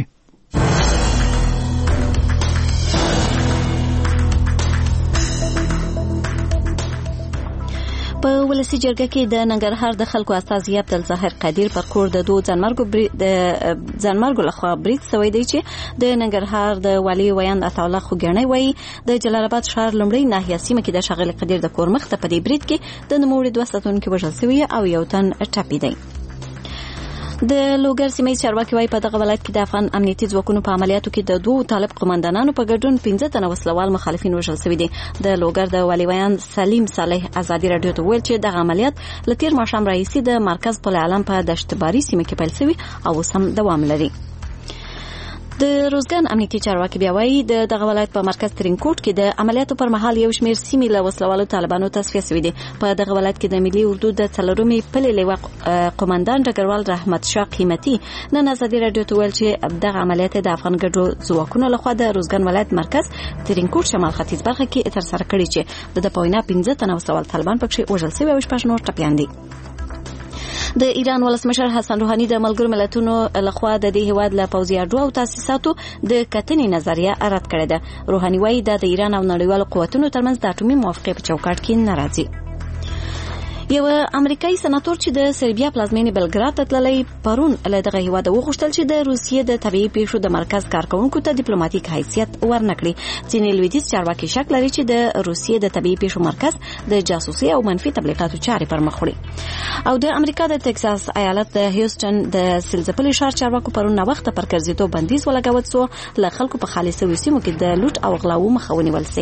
په ولسی جرګه کې د ننګرهار د خلکو استازي عبدالظاهر قادر پر کور د دوه ځانمرګو لخوا برید شوی دی چې د ننګرهار د والي ویاند عطاالله خوګیڼی وایي د جلال آباد ښار لومړی ناحیه سیمه کې د ښاغلي قادر د کور مخ ته په دې برید کې د نوموړي 2 ساتونکي وژل شوي او یو تن ټپي دی. د لوګر سیمې چارواکي وايي په دغه ولایت کې د افغان امنیتي ځواکونو په عملیاتو کې د 2 طالب قومندانانو په ګډون 15 تنه وسلوال مخالفین وژل شوي دي. د لوګر د والي ویاند سلیم صالح ازادي رادیو ته ویل چې دغه عملیات له تیر ماښام راهیسې د مرکز پل علم په دشتباری سیمه کې پیل شوی او اوس هم دوام لري. د روزګان امنیتي چارواکي بیا وایي د دغه ولایت په مرکز ترینکوټ کې د عملیاتو پر مهال یو شمېر سیمې له وسلوالو طالبانو تصفیه شوي دي. په دغه ولایت کې د ملي اردو د 4مې پلې لیوه قومندان ډګروال رحمت شاه قیمتي نن ازادي رادیو ته ویل چې دغه عملیات د افغان ګډو ځواکونو لخوا د روزګان ولایت مرکز ترینکوټ شمال ختیځ برخه کې ترسره کړي چې د په وینا 15 تنه وسلوال طالبان پکې وژل شوي او 6 نور ټپیان دي. د ایران ولسمشر حسن روحاني د ملګرو ملتونو لخوا د دې هیواد له پوځي اډو او تاسیساتو د کتنې نظریه رد کړې ده. روحاني وایي د ایران او نړیوالو قوتونو ترمنځ د اټومي موافقې په چوکاټ کې نه راځي. یو امریکایي سناتور چې د سربیا پلازمینې بلګراد ته تللی پرون له دغه هیواده وغوښتل چې د روسیې د طبيعي پیښو د مرکز کارکونکو ته ډیپلوماټیک حیثیت ورنکړي. ځینې لویدیځ چارواکي شک لري چې د روسیې د طبيعي پیښو مرکز د جاسوسي او منفي تبلیغاتو چارې پر مخ وړي. او د امریکا د ټکساس ایالت د هیوستن د سلزپلي ښار چارواکو پرون نه وخت پر ګرځېدو بندیز ولګاوه څو له خلکو په خالصو سیمو کې د لوټ او غلاو مخه ونیول شي.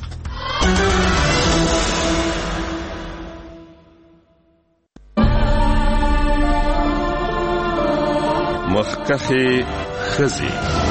مخکښې ښځې.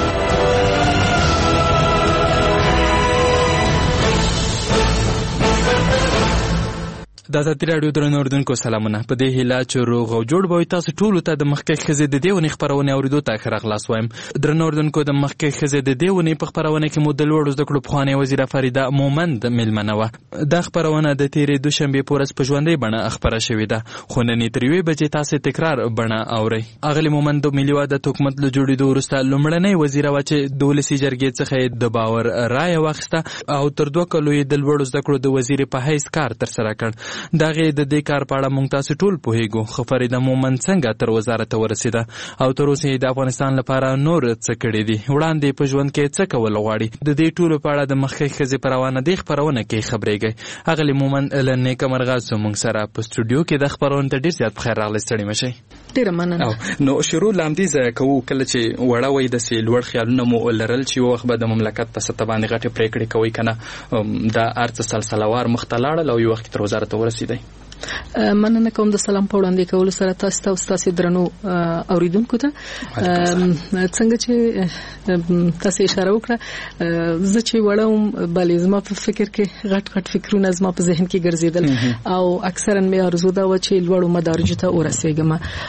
د ازادي راډیو درنو اوریدونکو سلامونه. په دې هیله چې روغ او جوړ به تاسو ټول ته د مخکښې ښځې د دې ونې خبرونه اوریدو ته ښه راغلاست وایم. درنو اوریدونکو د مخکښې ښځې د دې ونې په خبرونه کې مو د لوړو زده کړو پخوانۍ وزیره فریده مومند میلمنه وه. دا خبرونه د تیرې دوشنبې په ورځ په ژوندۍ بڼه خپره شوې ده، خو نن تر 1 بجې تاسو تکرار بڼه اورئ. اغلې مومند د ملي وحدت حکومت له جوړېدو وروسته لومړنۍ وزیره وه چې د ولسي جرګې څخه د باور رایه واخیسته او تر 2 کالو یې د لوړو زده کړو د وزیر په حیث کار ترسره کړ. دغه د دې کار په اړه موږ تاسو ټول پوهیږو، خو فریده مومند څنګه تر وزارت ورسیده او تر اوسه د افغانستان لپاره نور څه کړی دي، وړاندې په ژوند کې څه کول غواړي. د دې ټولو په اړه د مخکښې ښځې په روانه دې خبرونه کې خبرېږي. اغلې مومند له نیکه مرغه زموږ سره په سټوډیو کې د خبرونو ته ډېر زیات بخیر راغلی. ستړي مشئ. ډېره مننه. نو شروع لامدې ځای کوو کله چې وړه وای د سي لوړ خیالونه مو لرل چې وخت به د مملکت په سطح باندې غټه پریکړې کوي کنه دا ارڅ سلسلوار مختلاړه او یو وخت تر وزارت ورسیدي. مننه کوم د سلام په وړاندې کولو سره تاسو ته او تاسو درنو اوریدونکو ته. څنګه چې تاسو اشاره وکړه زه چې وړم بلې زما په فکر کې غټ فکرونه زما په ذهن کې ګرځیدل او اکثرا مې ارزو دا و چې لوړو مدارجو ته ورسېږم.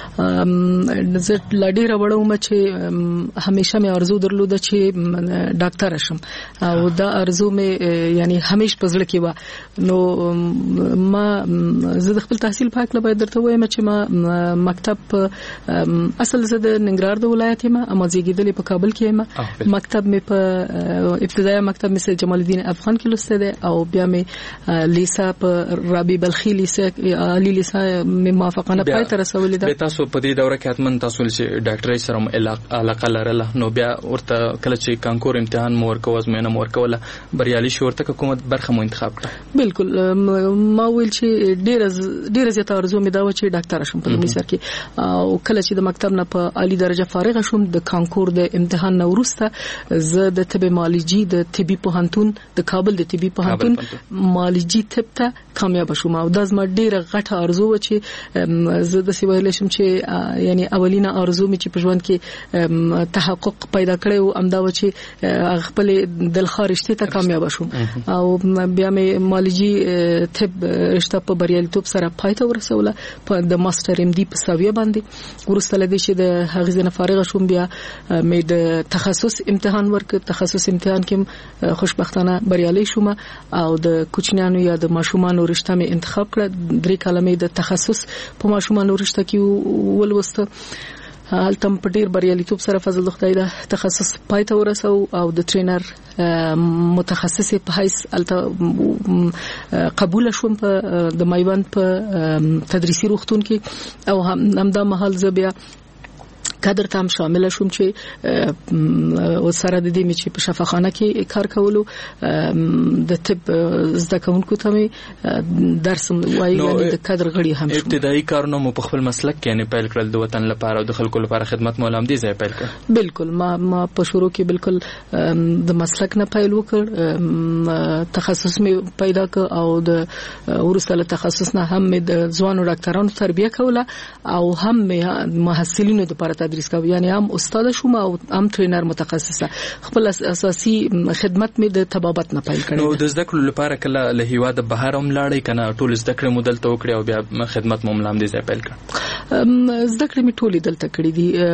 زه لا ډېره وړم چې همیشه مې ارزو درلوده چې ډاکټر شم او دا ارزو مې یعنی همیشه په زړه کې و. نو ما زه د خپل تحصیل په اړه باید درته وایم چې ما مکتب اصل زه د ننګرهار د ولایت یم، اما زیږیدلې په کابل کې یم. مکتب مې په ابتدایي مکتب مې سید جمال الدین افغان کې لوسته ده او بیا مې لیسا په رابعه بلخي لیسا علی لیسا مې موافقانه پای ته رسولې ده. تاسو په دې دوره کې حتمن تاسو چې ډاکټرۍ سره علاقه لرله، نو بیا ورته کله چې کانکور امتحان مو ورکوه ازموینه مو ورکوله بریالي شو ورته کومه برخه مو انتخاب کړه؟ بالکل ما ویل چې ډېر ډیره زیاته ارزو مې دا و چې ډاکټر شم په لومړي سر کې او کله چې د مکتب نه په عالی درجه فارغ شوم د کانکور د امتحان نه وروسته زه د طب معالجي د طبي پوهنتون د کابل د طبي پوهنتون معالجي طب ته کامیاب شوم او دا زما ډیره غټه ارزو و چې زه د سیویل شم چې یعنی اولینه ارزو مې چې په ژوند کې تحقق پیدا کړی او امدا و چې خپل د خارجته ته کامیاب شوم او بیا مې معالجي طب رشته په بریالیتوب سره پایته ورسوله په د ماستر ام ډي په ساویه باندې ورسته لدی چې د هغه ځنه فارغ شوم بیا مې د تخصص امتحان ورکړ تخصص امتحان کې خوشبختانه بریالي شوم او د کوچنیانو یا د ماشومانو رشته مې انتخاب کړ 3 کلمې د تخصص په ماشومانو رشته کې ولوسته هلته په ډیر بریالیتوب سره فضل خدای دا تخصص پایته ورسو او د ټرینر متخصص په حیث هلته قبول شوم په د میوند په تدریسي روغتون کې او همدا مهال زه بیا کادر ته هم شامل شوم چې سره د دې چې په شفاخانه کې کار کولو د طب زده کوونکو ته درس وایي یعنی د کادر غړي هم ابتدایي کارونه مو په خپل مسلک کې نه پیل کړل د وطن لپاره او د خلکو لپاره خدمت مولام دي ځای پیل کړ بالکل ما په شروع کې بالکل د مسلک نه پیل وکړ تخصص مې پیدا کړ او د ورسره تخصص نه هم د ځوانو ډاکټرانو تربیه کوله او هم محصلینو لپاره یعنی هم استاد شوم او هم ټرینر متخصصه خپل اساسي خدمت مې د طبابت نه پیل کړم نو د زده کړو لپاره کله له هیواد بهر هم لاړې کنه ټول زده کړې مودل ته وکړې او بیا خدمت مو ملام دي ځای پیل کړ زده کړې مې ټولې دلته کړې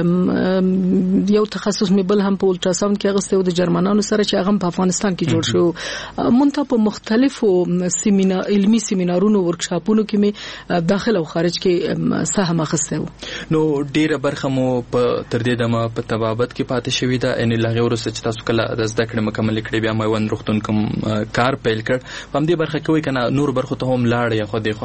دي یو تخصص مې بل هم په الټراساوند کې غوښته او د جرمنانو سره چې هغه په افغانستان کې جوړ شو مونږ په مختلفو علمي سیمینارونو ورکشاپونو کې مې داخل او خارج کې سهم اخیسته نو ډیره برخه مو په تر دې دمه په طبابت کې پاتې شوې ده ان لغه ورسره چې تاسو کله د زده کړې مکمل کړې بیا مې وند روختون کوم کار پیل کړ په دې برخه کې وای کنه نور برخه ته هم لاړ یا خو دی خو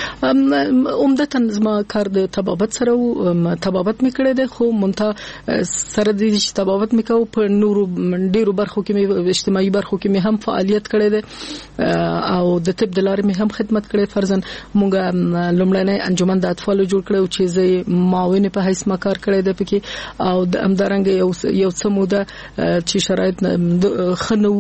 عمدتاً زما کار د طبابت سره طبابت مې کړې ده خو مونته سره د طبابت مې کو په نورو ډیرو برخو کې مې اجتماعي برخو کې مې هم فعالیت کړې ده او د طب د لارې مې هم خدمت کړې فرضاً مونږه لومړنۍ انجمن د اطفال جوړ کړو چې زه معاون په حیث ما کار کړی ده پکې او د امدارنګ یو څه موده چې شرایط خنو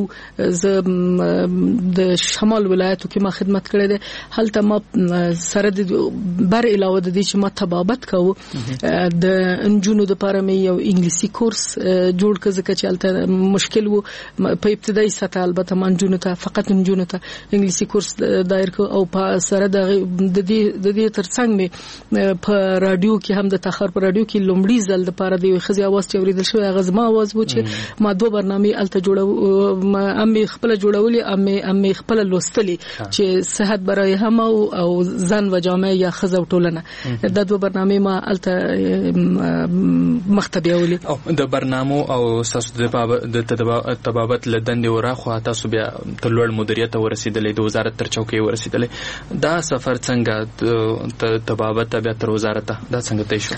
ز د شمال ولایتو کې ما خدمت کړې ده هلته ما سره د بر علاوه د دې چې ما طبابت کوو د انجونو د لپاره مې یو انګلیسي کورس جوړ کړ ځکه چې هلته مشکل وو په ابتدایي سطح البته منجونو ته فقط انجونو ته انګلیسي کورس دایر کو او په سره د دې ترڅنګ مې په رادیو کې هم د تخر په رادیو کې لومړی ځل د لپاره د خزي आवाज چې اوریدل شوی هغه زما आवाज و چې ما دوه برنامه الته جوړو امي خپل جوړولې امي خپل لوستلې چې صحت برای هم او ځان و جامعه یا خزو ټولنه د دوه برنامه ما الته مختبیولې او د برنامه او تاسو د طبابت لدند وراخه تاسو بیا تلوړ مدیریت ورسېدلې د وزارت تر چوکۍ ورسېدلې دا سفر څنګه طبابت بیا تر وزارت دا څنګه تې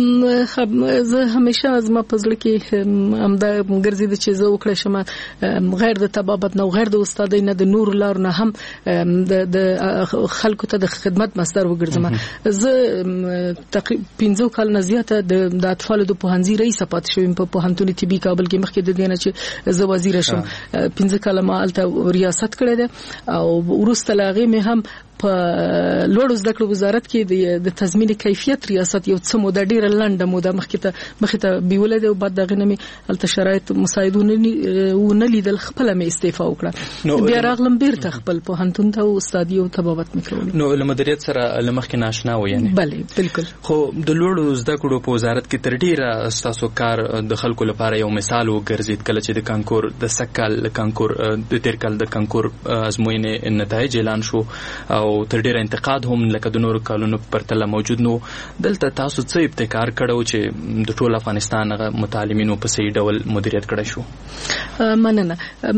شو زه همیشه از ما پزړه کې همدا ګرځید چې زه وکړم شم غیر د طبابت نه غیر د استادۍ نه د نور لار نه هم د خلکو ته د خدمت مصدر وګرځم زه تقریبا 15 کال نه زیاته د اطفال د پوهنځي رئیس پات شوم په پوهنتون طبي کابل کې مخکې د دینه چې زه وزیر شم 15 کال ما الته ریاست کړې ده او ورسته لاغې مې هم په لوړ زده کړو وزارت کې د تضمین کیفیت ریاست یو څه موده ډیره لنډه موده مخکې ته بیولې ده او بعد دغه نمې الته شرایط مساعدونه نه لیدل خپل مې استعفا وکړه بیا راغلم بیرته خپل پوهنتون ته استادي او طبابت مکرول نو لمدریت سره لمخکې ناشنا و یعنی بله بالکل خو د لوړ زده کړو په وزارت کې تر ډیره تاسو کار د خلکو لپاره یو مثال وګرځید کله چې د کانکور د سکل کانکور د تیر کال د کانکور ازموینې نتایج اعلان شو او تر ډیره انتقاد هم لکه د نورو کالونو پرتله موجود نو دلته تاسو څه ابتکار کړو چې د ټول افغانستان متعلمینو په صحیح ډول مدیریت کړی شو مننه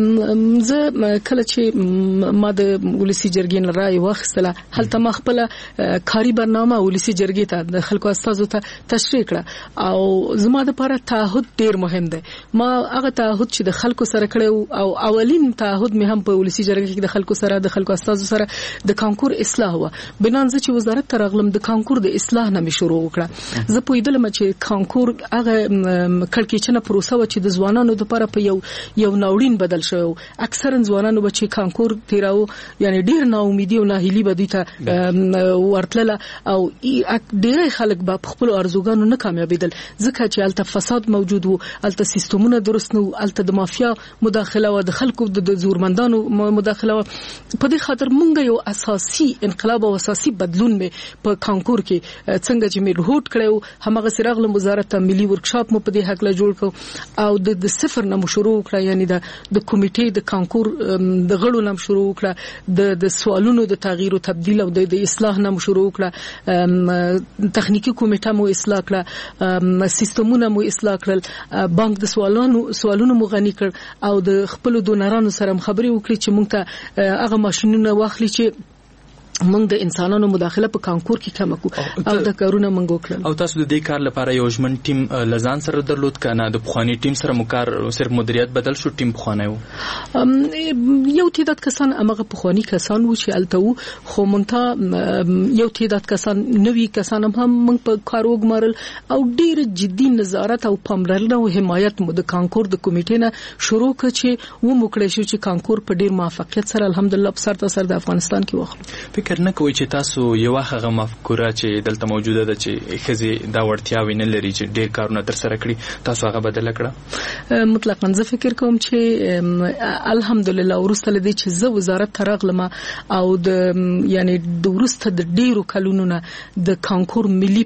زه کله چې ما د ولسی جرګې نه راي واخیستله هلته ما خپل کاری برنامه ولسی جرګې ته د خلکو استازو ته تشریح کړه او زما لپاره تعهد ډیر مهم دی ما هغه تعهد چې د خلکو سره کړو او اولین تعهد مې هم په ولسی جرګې کې د خلکو سره د خلکو استازو سره د کانکور کانکور اصلاح و بنان چې وزارت ترغلم د کانکور د اصلاح نه شروع وکړه. زه پوهیدلم چې کانکور هغه کړکېچنه پروسه و چې د ځوانانو لپاره په یو ناورین بدل شو. اکثرا ځوانانو به چې کانکور تیراو یعنی ډیر نا امیدي او ناهیلي به دوی ته ورتله او ډیر خلک به خپل ارزوګانو نه کامیابیدل ځکه چې الته فساد موجود وو، الته سیستمونه درست نه وو، الته د مافیا مداخله و د خلکو د زورمندانو مداخله و. په دې خاطر مونږ یو اساسي انقلاب او اساسي بدلون په کانکور کې څنګه چې مې هوټ کړو همغه سراغله وزارت ملي ورکشاپ مو په دې حق لا جوړ کړ او د صفر نه شروع کړ، یعنی د کمیټې د کانکور د غړو نه شروع کړ، د سوالونو د تغییر او تبديل او د اصلاح نه شروع کړ، تخنیکی کمیټه مو اصلاح کړ، سیستمونه مو اصلاح کړل، بانک د سوالونو مو غني کړ او د خپل دونرانو سره خبرې وکړي چې موږ ته هغه ماشينونه واخلي چې موږ د انسانانو مداخله په کانکور کې کم کړو او د کارونه موږ وکړل. او تاسو د دې کار لپاره یو ژمن ټیم لزان سره درلود کنه د پخوانی ټیم سره مکار صرف مدیریت بدل شو ټیم پخوانی وو؟ یو تعداد کسان هغه پخوانی کسان وو چې الته خو مونږ یو تعداد کسان نوی کسان هم موږ په کار وګمارل او ډیر جدي نظارت او پاملرنه او حمایت مو د کانکور د کمیټې نه شروع کړ چې و موکړې شو چې کانکور په ډیر موافقت سره الحمدلله په سر تاسو د افغانستان کې وخت. فکر نه کوي چې تاسو یو هغه مفکوره چې دلته موجوده ده چې خزي دا ورتیا وینه لري چې ډیر کارونه تر سره کړی تاسو هغه بدل کړه؟ مطلقاً زه فکر کوم چې الحمدلله ورسته لدی چې زه وزارت ترغلم او د یعنی د ورسته د ډیرو کلونو نه د کانکور ملي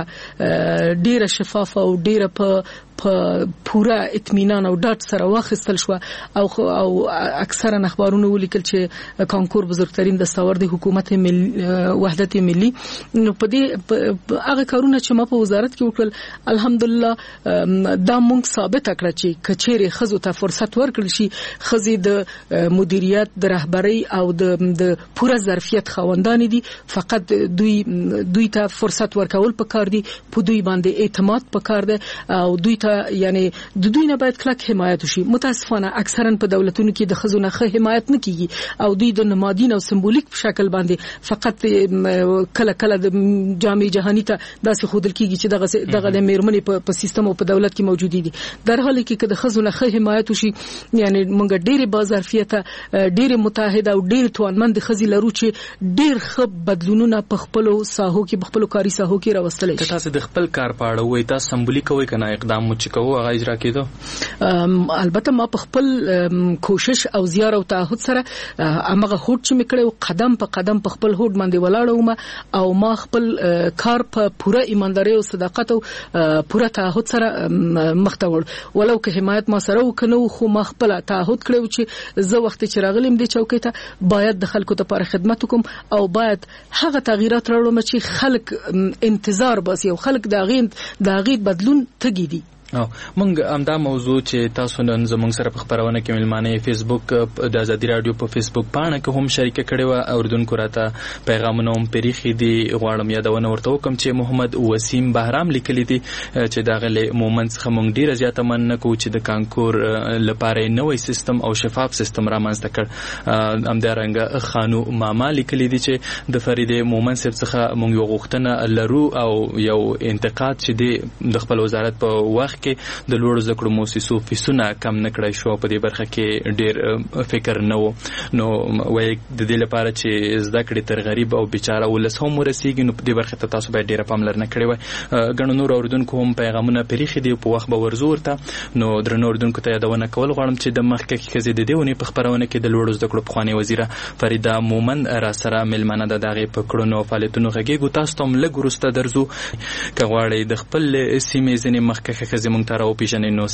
پروسه ډیره شفافه او ډیره په پورا اطمینان او ډاټ سره واخیستل شو او اکثرا اخبارونه ولیکل چې کانکور بزرګترین دستاورد حکومت وحدت ملي. نو په دې هغه کارونه چې ما په وزارت کې وکړل الحمدلله دا مونږ ثابت کړ چې کچېره خزو ته فرصت ورکړل شي، خزي د مدیریت د رهبری او د پوره ظرفیت خوندان دي، فقط دوی ته فرصت ورکول پکار دي، په دوی باندې اعتماد پکار دی او دوی ته یعنی د دوی نه باید کلک حمایت وشي. متاسفانه اکثرا په دولتونو کې د خزو نه حمایت نه کیږي او دوی د نمادین او سمبولیک په شکل باندې فقط کله د جامع جهانی ته داسې خودل کیږي چې دغه د میرمنې په سیستم او په دولت کې موجود دي. در حالی کې د خزو نه حمایت وشي یعنی موږ ډېر بازارفیته ډېر متحد او ډېر توانمند خزي لرو چې ډېر ښه بدلونونه په خپل ساحو کې په خپل کاري ساحو کې راوستل شي. تاسو د خپل کار په اړه وایي تاسو سمبولیک وایي کنه اقدام چې کوو هغه اجرا کېدو؟ البته ما په خپل کوشش او زیار او تعهد سره هغه هوډ چې میکړو قدم په قدم په خپل هوډ باندې ولاړم او ما خپل کار په پوره ایمانداري او صداقت او پوره تعهد سره مخته وړ ولو که حمایت ما سره وکنو خو ما خپل تعهد کړو چې زه وخت چې راغلم د چوکۍ ته باید د خلکو لپاره خدمت وکم او باید هغه تغیرات راوړم چې خلک انتظار باسي او خلک د غي بدلون تګي دي. مونږ همدا موضوع چې تاسو نن زموږ سره په خبرونه کې ملمانه فیسبوک د ازادي رادیو په فیسبوک پاڼه کې هم شریک کړي و اوردونکو راته پیغامونه هم پریخي دي غواړم یادونه ورته وکم چې محمد وسیم بهرام لیکلي دي چې دا غلي مومنت څخه مونږ ډیره زیاته مننه کوو چې د کانکور لپاره نوې سیستم او شفاف سیستم رامنځته کړ. همدارنګه خانو ماما لیکلي دي چې د فریده مومنت څخه مونږ یو غوښتنه لرو او یو انتقاد چې د خپل وزارت په وخت کې د لوړو زده کړو مؤسسو فیسونه کم نه کړای شو په دې برخه کې ډیر فکر نه و. نو وایي د دې لپاره چې زده کړې تر غریب او بیچاره ولس هم ورسیږي نو په دې برخه ته تاسو باید ډیره پاملرنه کړې وای. ګڼو نور اوردونکو هم پیغامونه پریخي دي په وخت به ورزورته نو درنو اوردونکو ته یادونه کول غواړم چې د مخکې کې د دې ونی په خبرونه کې د لوړو زده کړو پخوانی وزیره فریده مومن را سره ملمنه د دغه په کړونو فعالیتونو غږیږو. تاسو ته لږ ورسته درځو کغواړي د خپل سیمې ځنې مخکې کې مونږ ته راو پیژنې نو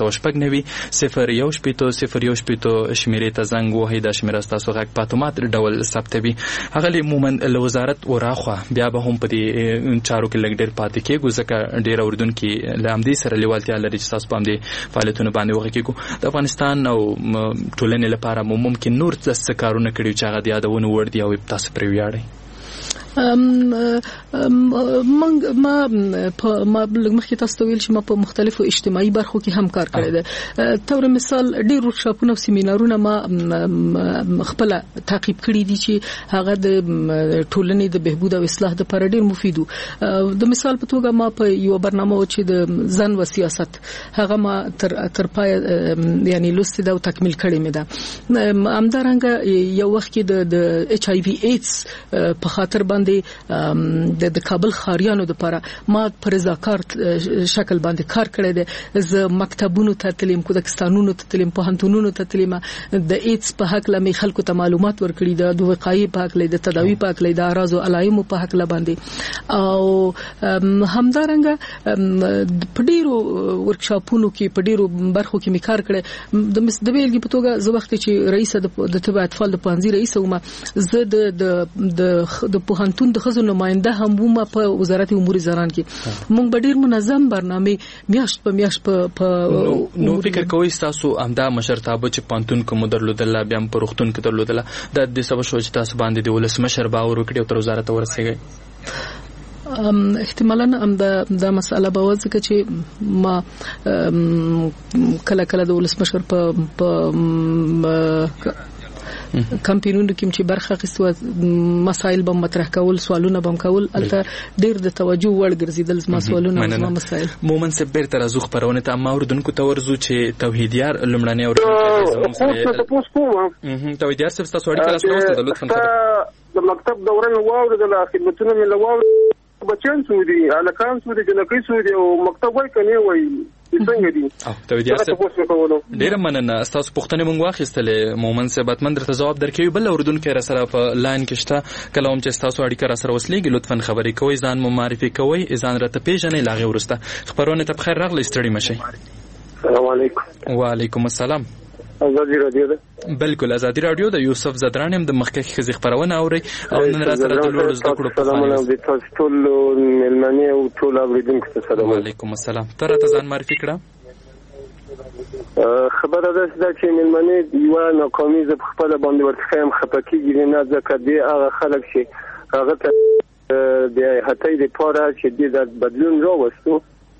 0 شمیرې ته زنګ وهي د شمیره تاسو غږ په اتومات ډول ثبتوي. هغه مومن له وزارت وراخوا بیا به هم په دې چارو کې لګ ډېر پاتې کېږي ځکه ډېر اوردونکو لامدي سره لیوالتیا لري چې تاسو باندې فعالیتونه باندې وکړي. د افغانستان او ټولنې لپاره ممکن نور څه کارونه کړي چې هغه د یادونو وړ دي او تاسو پرې ویاړئ. ما لږ تاسو ته ویل چې ما په مختلفو اجتماعي برخو کې هم کار کړی دی. تور مثال ډېر ورکشاپونه او سیمینارونه ما خپل تعقیب کړی دي چې هغه د ټولنې د بهبود او اصلاح لپاره ډېر مفید وو. د مثال په توګه ما په یو برنامه و چې د ځان و سیاست هغه ما تر پای یعنی لوستې دا او تکمیل کړی مې ده. همدارنګه یو وخت کې د ایچ آی وی ایډز په خاطر باندې د کابل خاریانو لپاره ما پر رضاکار شکل باندې کار کړی دی. زه مکتبونو ته تلم، کودکستانونو ته تلم، پوهنتونونو ته تلم، د ایډز په حق لمه خلکو ته معلومات ورکړي، د وقایې په حق لید، د تداوی په حق لید، د اراض او علایمو په حق باندې. او همدارنګه په ډیرو ورکشاپونو کې په ډیرو برخو کې می کار کړی. د بیلګې په توګه زه وخت چې رئیس د تبع اطفال د پانځي رئیس وم، زه د پوهنتون د خزو نماینده هم وم په وزارت امور زنان کې. موږ به ډیر منظم برنامه میاشت په نو فکر کوئ تاسو همدا مشرتابه چې پانتون کوم درلودل بیا په روختون کې درلودل د دې سبب شو چې تاسو باندې د ولس مشر باور وکړي او تر وزارت ورسېږي؟ احتمالاً دا مسأله به وځکه چې ما کله د ولس مشر په کمپاینونو کې چې برخه اخیستو مسایل به مطرح کول، سوالونه به کول، البته ډیر د توجه وړ ګرځیدل زما سوالونه او زما مسایل. مومن سه بیرته راځو خبرونه ته ما اوردونکو ته ورزو چې توحیدیار لمړنی اوردونکو توحیدیار سره تاسو اړیکه راوستل لطفا د مکتب دوران واو د خدمتونو مې لواو بچن سودی الکان سودی جنکی سودی او مکتب وای کني وای څنګه دي توحیدیار سره ډیر مننه. تاسو پوښتنه مونږ واخیستلې مومن سه باتمن درته جواب درکوي. بل اوردونکو را سره په لاین کې شته کلام چې تاسو اړیکه را سره وسلېږي لطفا خبرې کوئ، ځان مو معرفي کوئ، ځان راته پیژنئ، لاغه ورسته خبرونه ته بخیر راغلی ستړي مشي. السلام علیکم. وعلیکم السلام. ازادي رادیو ده بالکل ازادي رادیو د یوسف زدران هم د مخکې خزي خبرونه اوري او نن را سره د لوړ زده کړو په سلام علیکم تاسو ټول ملمنه او ټول اوریدونکو ته سلام. وعلیکم السلام. تر ته ځان معرفي کړه. خبره ده چې ملمنه یو ناکامي ز خپل باندې ورته هم خپکیږي نه ځکه دی هغه خلک چې هغه ته د هټۍ د پاره چې د بدلون راوستو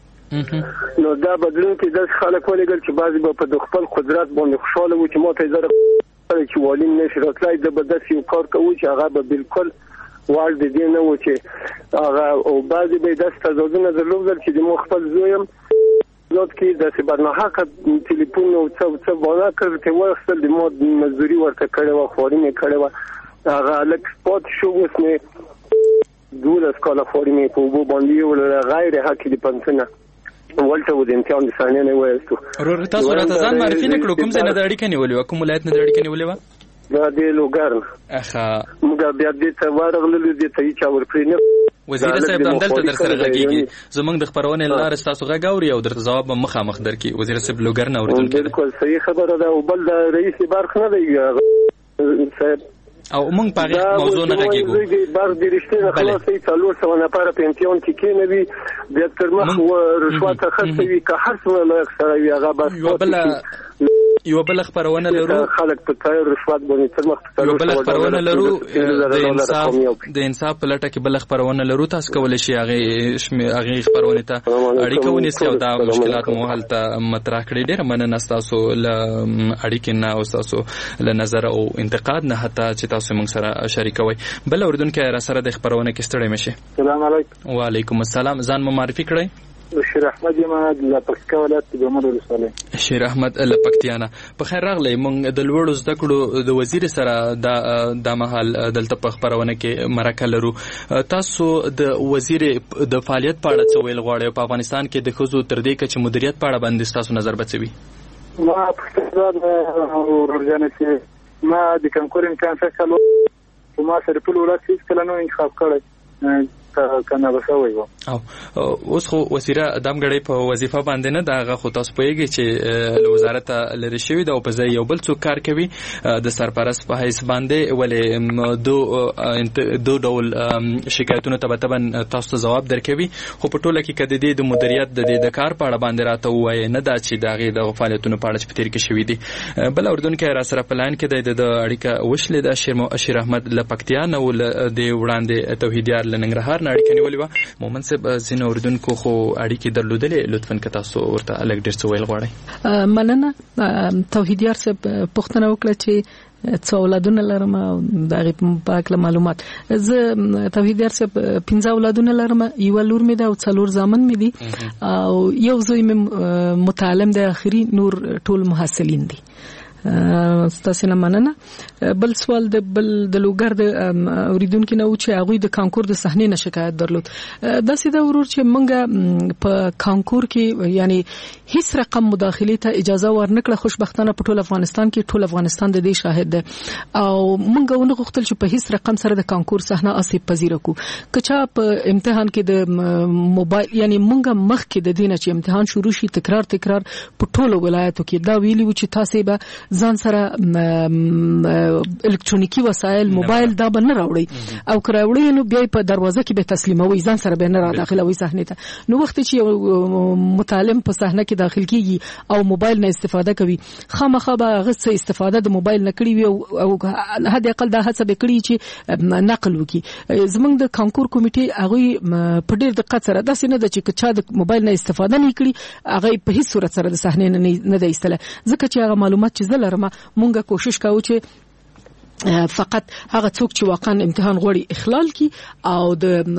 نو دا بدلون کې د خلک ولګل چې بعضی په خپل قدرت باندې خوشاله و چې ما ته زره چې والیم نشي راتلای د بدس یو کار کوي چې هغه به بالکل وړ دي نه و چې هغه او بعضی به د تزادونه درلودل چې د مو خپل زویم زاد کې د برنامه ټلیفون او څه باندې کړ چې ورسل د مو مزدوري ورته کړو او خوري نه کړو هغه لک سپورت شو وسنه دوله سکالا خوري نه په وو باندې ول غیر حق دي پنځنه ولته و د امتحان د ثانیه نه وایستو. تاسو راته ځان معرفي نکړو کوم ځای نه د اړیکې نیولې کوم ولایت نه د اړیکې نیولې و؟ دا د لوګرن. اخا موږ بیا دې ته ورغلو دې ته چا ورکړی نه. وزیر صاحب دلته در سره غږیږي زمونږ د خبرونه لار تاسو غږاوري او درته جواب مخامخ درکې. وزیر صاحب لوګرن اوریدونکو بالکل صحیح خبره ده او بل د رئیس برخ نه دی صاحب او موږ په موضوع نه غږیږو. بار د رښتینه خلاصې 400 نفر په امتحان کې کېنوي د تر مخ و رشوت خرڅوي که هر څه له سره وي هغه بس یو بل خبرونه لرو خلک په تای رشوت باندې تر مخ یو بل خبرونه لرو د انصاف په لټه کې بل خبرونه لرو. تاسو کولای شئ هغه خبرونه ته اړیکه ونیسئ او دا مشکلات مو حلته مطرح کړئ. ډیر مننه تاسو له اړیکې نه او تاسو له نظر او انتقاد نه حتی چې تاسو موږ سره شریکوي. بل اوردونکو را سره د خبرونه کې ستړي مشي. السلام علیکم. وعلیکم السلام. ځان مو معرفي کړئ. شیر احمد یمه د پکتیا ولایت د عمر ولسوالۍ. شیر احمد له پکتیانه. په خیر راغلی. موږ د لوړو زده کړو د وزیر سره د مهال دلته په خبرونه کې مرکه لرو. تاسو د وزیر د فعالیت په اړه څه ویل غواړئ په افغانستان کې د ښځو تر دې چې مدیریت په اړه باندې تاسو نظر بچوي؟ ما پښتو ورجانه چې ما د کانکور امتحان څخه ما سره په ولایت کې کله نو انتخاب کړی کنه بسوي و او اوس خو وزیره دمګړې په وظیفه باندې نه دا خو تاسو پوهیږئ چې له وزارت لری شوی دا په ځای یو بل څوک کار کوي د سرپرست په حیث باندې ولې دو ډول شکایتونو ته تاسو ته جواب درکوي خو په ټوله کې کده د مدیریت د کار په اړه باندې راته وایي نه دا چې دغه د فعالیتونو په اړه چې په تیر کې شوی دي بل اردن کې را سره پلان کې د اړیکه وشلې د اشیر احمد لپکتیا نو د وړاندې توحیدیار لننګرهار اړیکه نیولې و مومن صاحب زین اردن کو خو اړیکې درلودلې لطفاً که تاسو ورته الګ ډیر څه ویل غواړئ مننه توحیدیار صاحب پوښتنه وکړه چې څو اولادونه لرم دغه پاک معلومات زه توحیدیار صاحب 15 اولادونه لرم یو لور مې ده او څلور زامن مې دي او یو زوی مې متعلم دی اخري نور ټول محصلین دي ستاسو نه مننه بل سوال د لوګر د اوریدونکو نه و چې هغه د کانکور د صحنې نه شکایت درلود دا سیده ورور چې مونږه په کانکور کې یعنی هیڅ رقم مداخله ته اجازه ورنکړه خوشبختانه په ټول افغانستان کې ټول افغانستان د دې شاهد ده او مونږه ونه غوښتل چې په هیڅ رقم سره د کانکور صحنه اسې پذیر کو کچا په امتحان کې د موبایل یعنی مونږه مخ کې د دینه چې امتحان شروع شي تکرار په ټول ولایتو کې دا ویلي و چې تاسو به ځان سره الکترونیکی وسایل موبایل دا به نه راوړي او کراوړي نو بیا په دروازه کې به تسلیموي ځان سره به نه را داخلوي صحنه ته نو وخت چې متعلم په صحنه کې داخل کیږي او موبایل نه استفاده کوي خامخا به غوښه استفاده د موبایل نه کړی وي او حد اقل دا هڅه به کړی چې نقل وکړي زمونږ د کانکور کمیټې هغه په ډېر دقت سره داسې نه د چې چا د موبایل نه استفاده نه کړي هغه په هیڅ صورت سره د صحنه نه دی ایستله ځکه چې هغه معلومات چې زلرمه مونږه کوشش کوو چې فقط هغه څوک چې واقعا امتحان غوړي اخلال کی او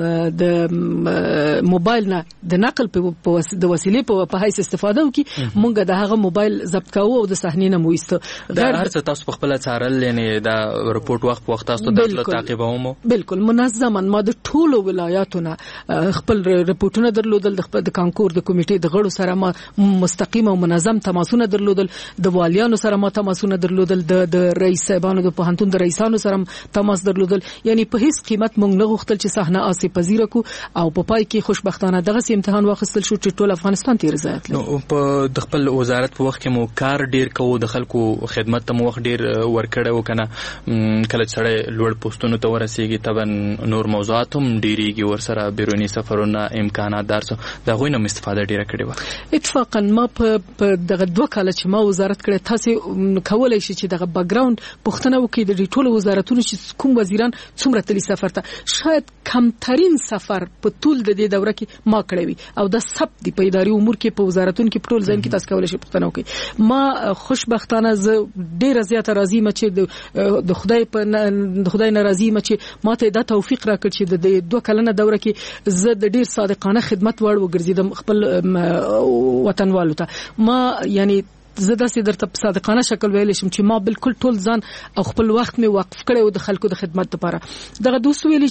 د موبایل نه د نقل په د وسیلې په حیث استفاده وکي مونږ د هغه موبایل ضبط کوو او د صحنې نه مويسته دا هرڅه تاسو په خپل څارل یعنی دا رپورټ وخت تاسو د تعقیبوم بالکل منظما ما د ټولو ولایاتونو خپل رپورټونه درلودل د کانکور د کمیټې د غړو سره ما مستقیم او منظم تماسونه درلودل د والیانو سره ما تماسونه درلودل د رئیس صاحبانو د پوهنتون د رئیسانو سره تماس درلودل یعنی په هیڅ قیمت مونږ نه غوښتل چې صحنه آسې پذیر کو او په پای کې خوشبختانه دغه امتحان واخیستل شو چې ټول افغانستان ته رضایت لري نو په د خپل وزارت په وخت کې مو کار ډیر کوو د خلکو خدمت ته مو وخت ډیر ورکړو کنه کله چې لوړ پوسټونو ته ورسیږي طبعا نور موضوعات هم ډیریږي ورسره بیرونی سفرونه امکانات درسو دا غوښنه استفاده ډیره کړې و اتفاقا ما په دغه 2 کال چې ما وزارت کړې تاسو کولای شئ چې دغه بیک ګراوند پوښتنه وکړئ د ټولو وزارتونو چې کوم وزیران څومره تللی سفر ته شاید کمترین سفر په ټول د دې دوره کې ما کړی وي او د سب د اداري امور کې په وزارتونو کې په ټول ځین کې تاسو کولای شئ پوښتنه وکړئ ما خوشبختانه زه ډیر زیات راضی م چې د خدای ناراضی م چې ماته د توفیق راکړ چې د 2 کلنه دوره کې زه د ډیر صادقانه خدمت وړ وګرځیدم خپل وطنوالو ته ما یعنی زه داسې درته صادقانه شکل ویل شم چې ما بالکل ټول ځان او خپل وخت می وقف کړی د خلکو د خدمت لپاره دغه دوست ویلي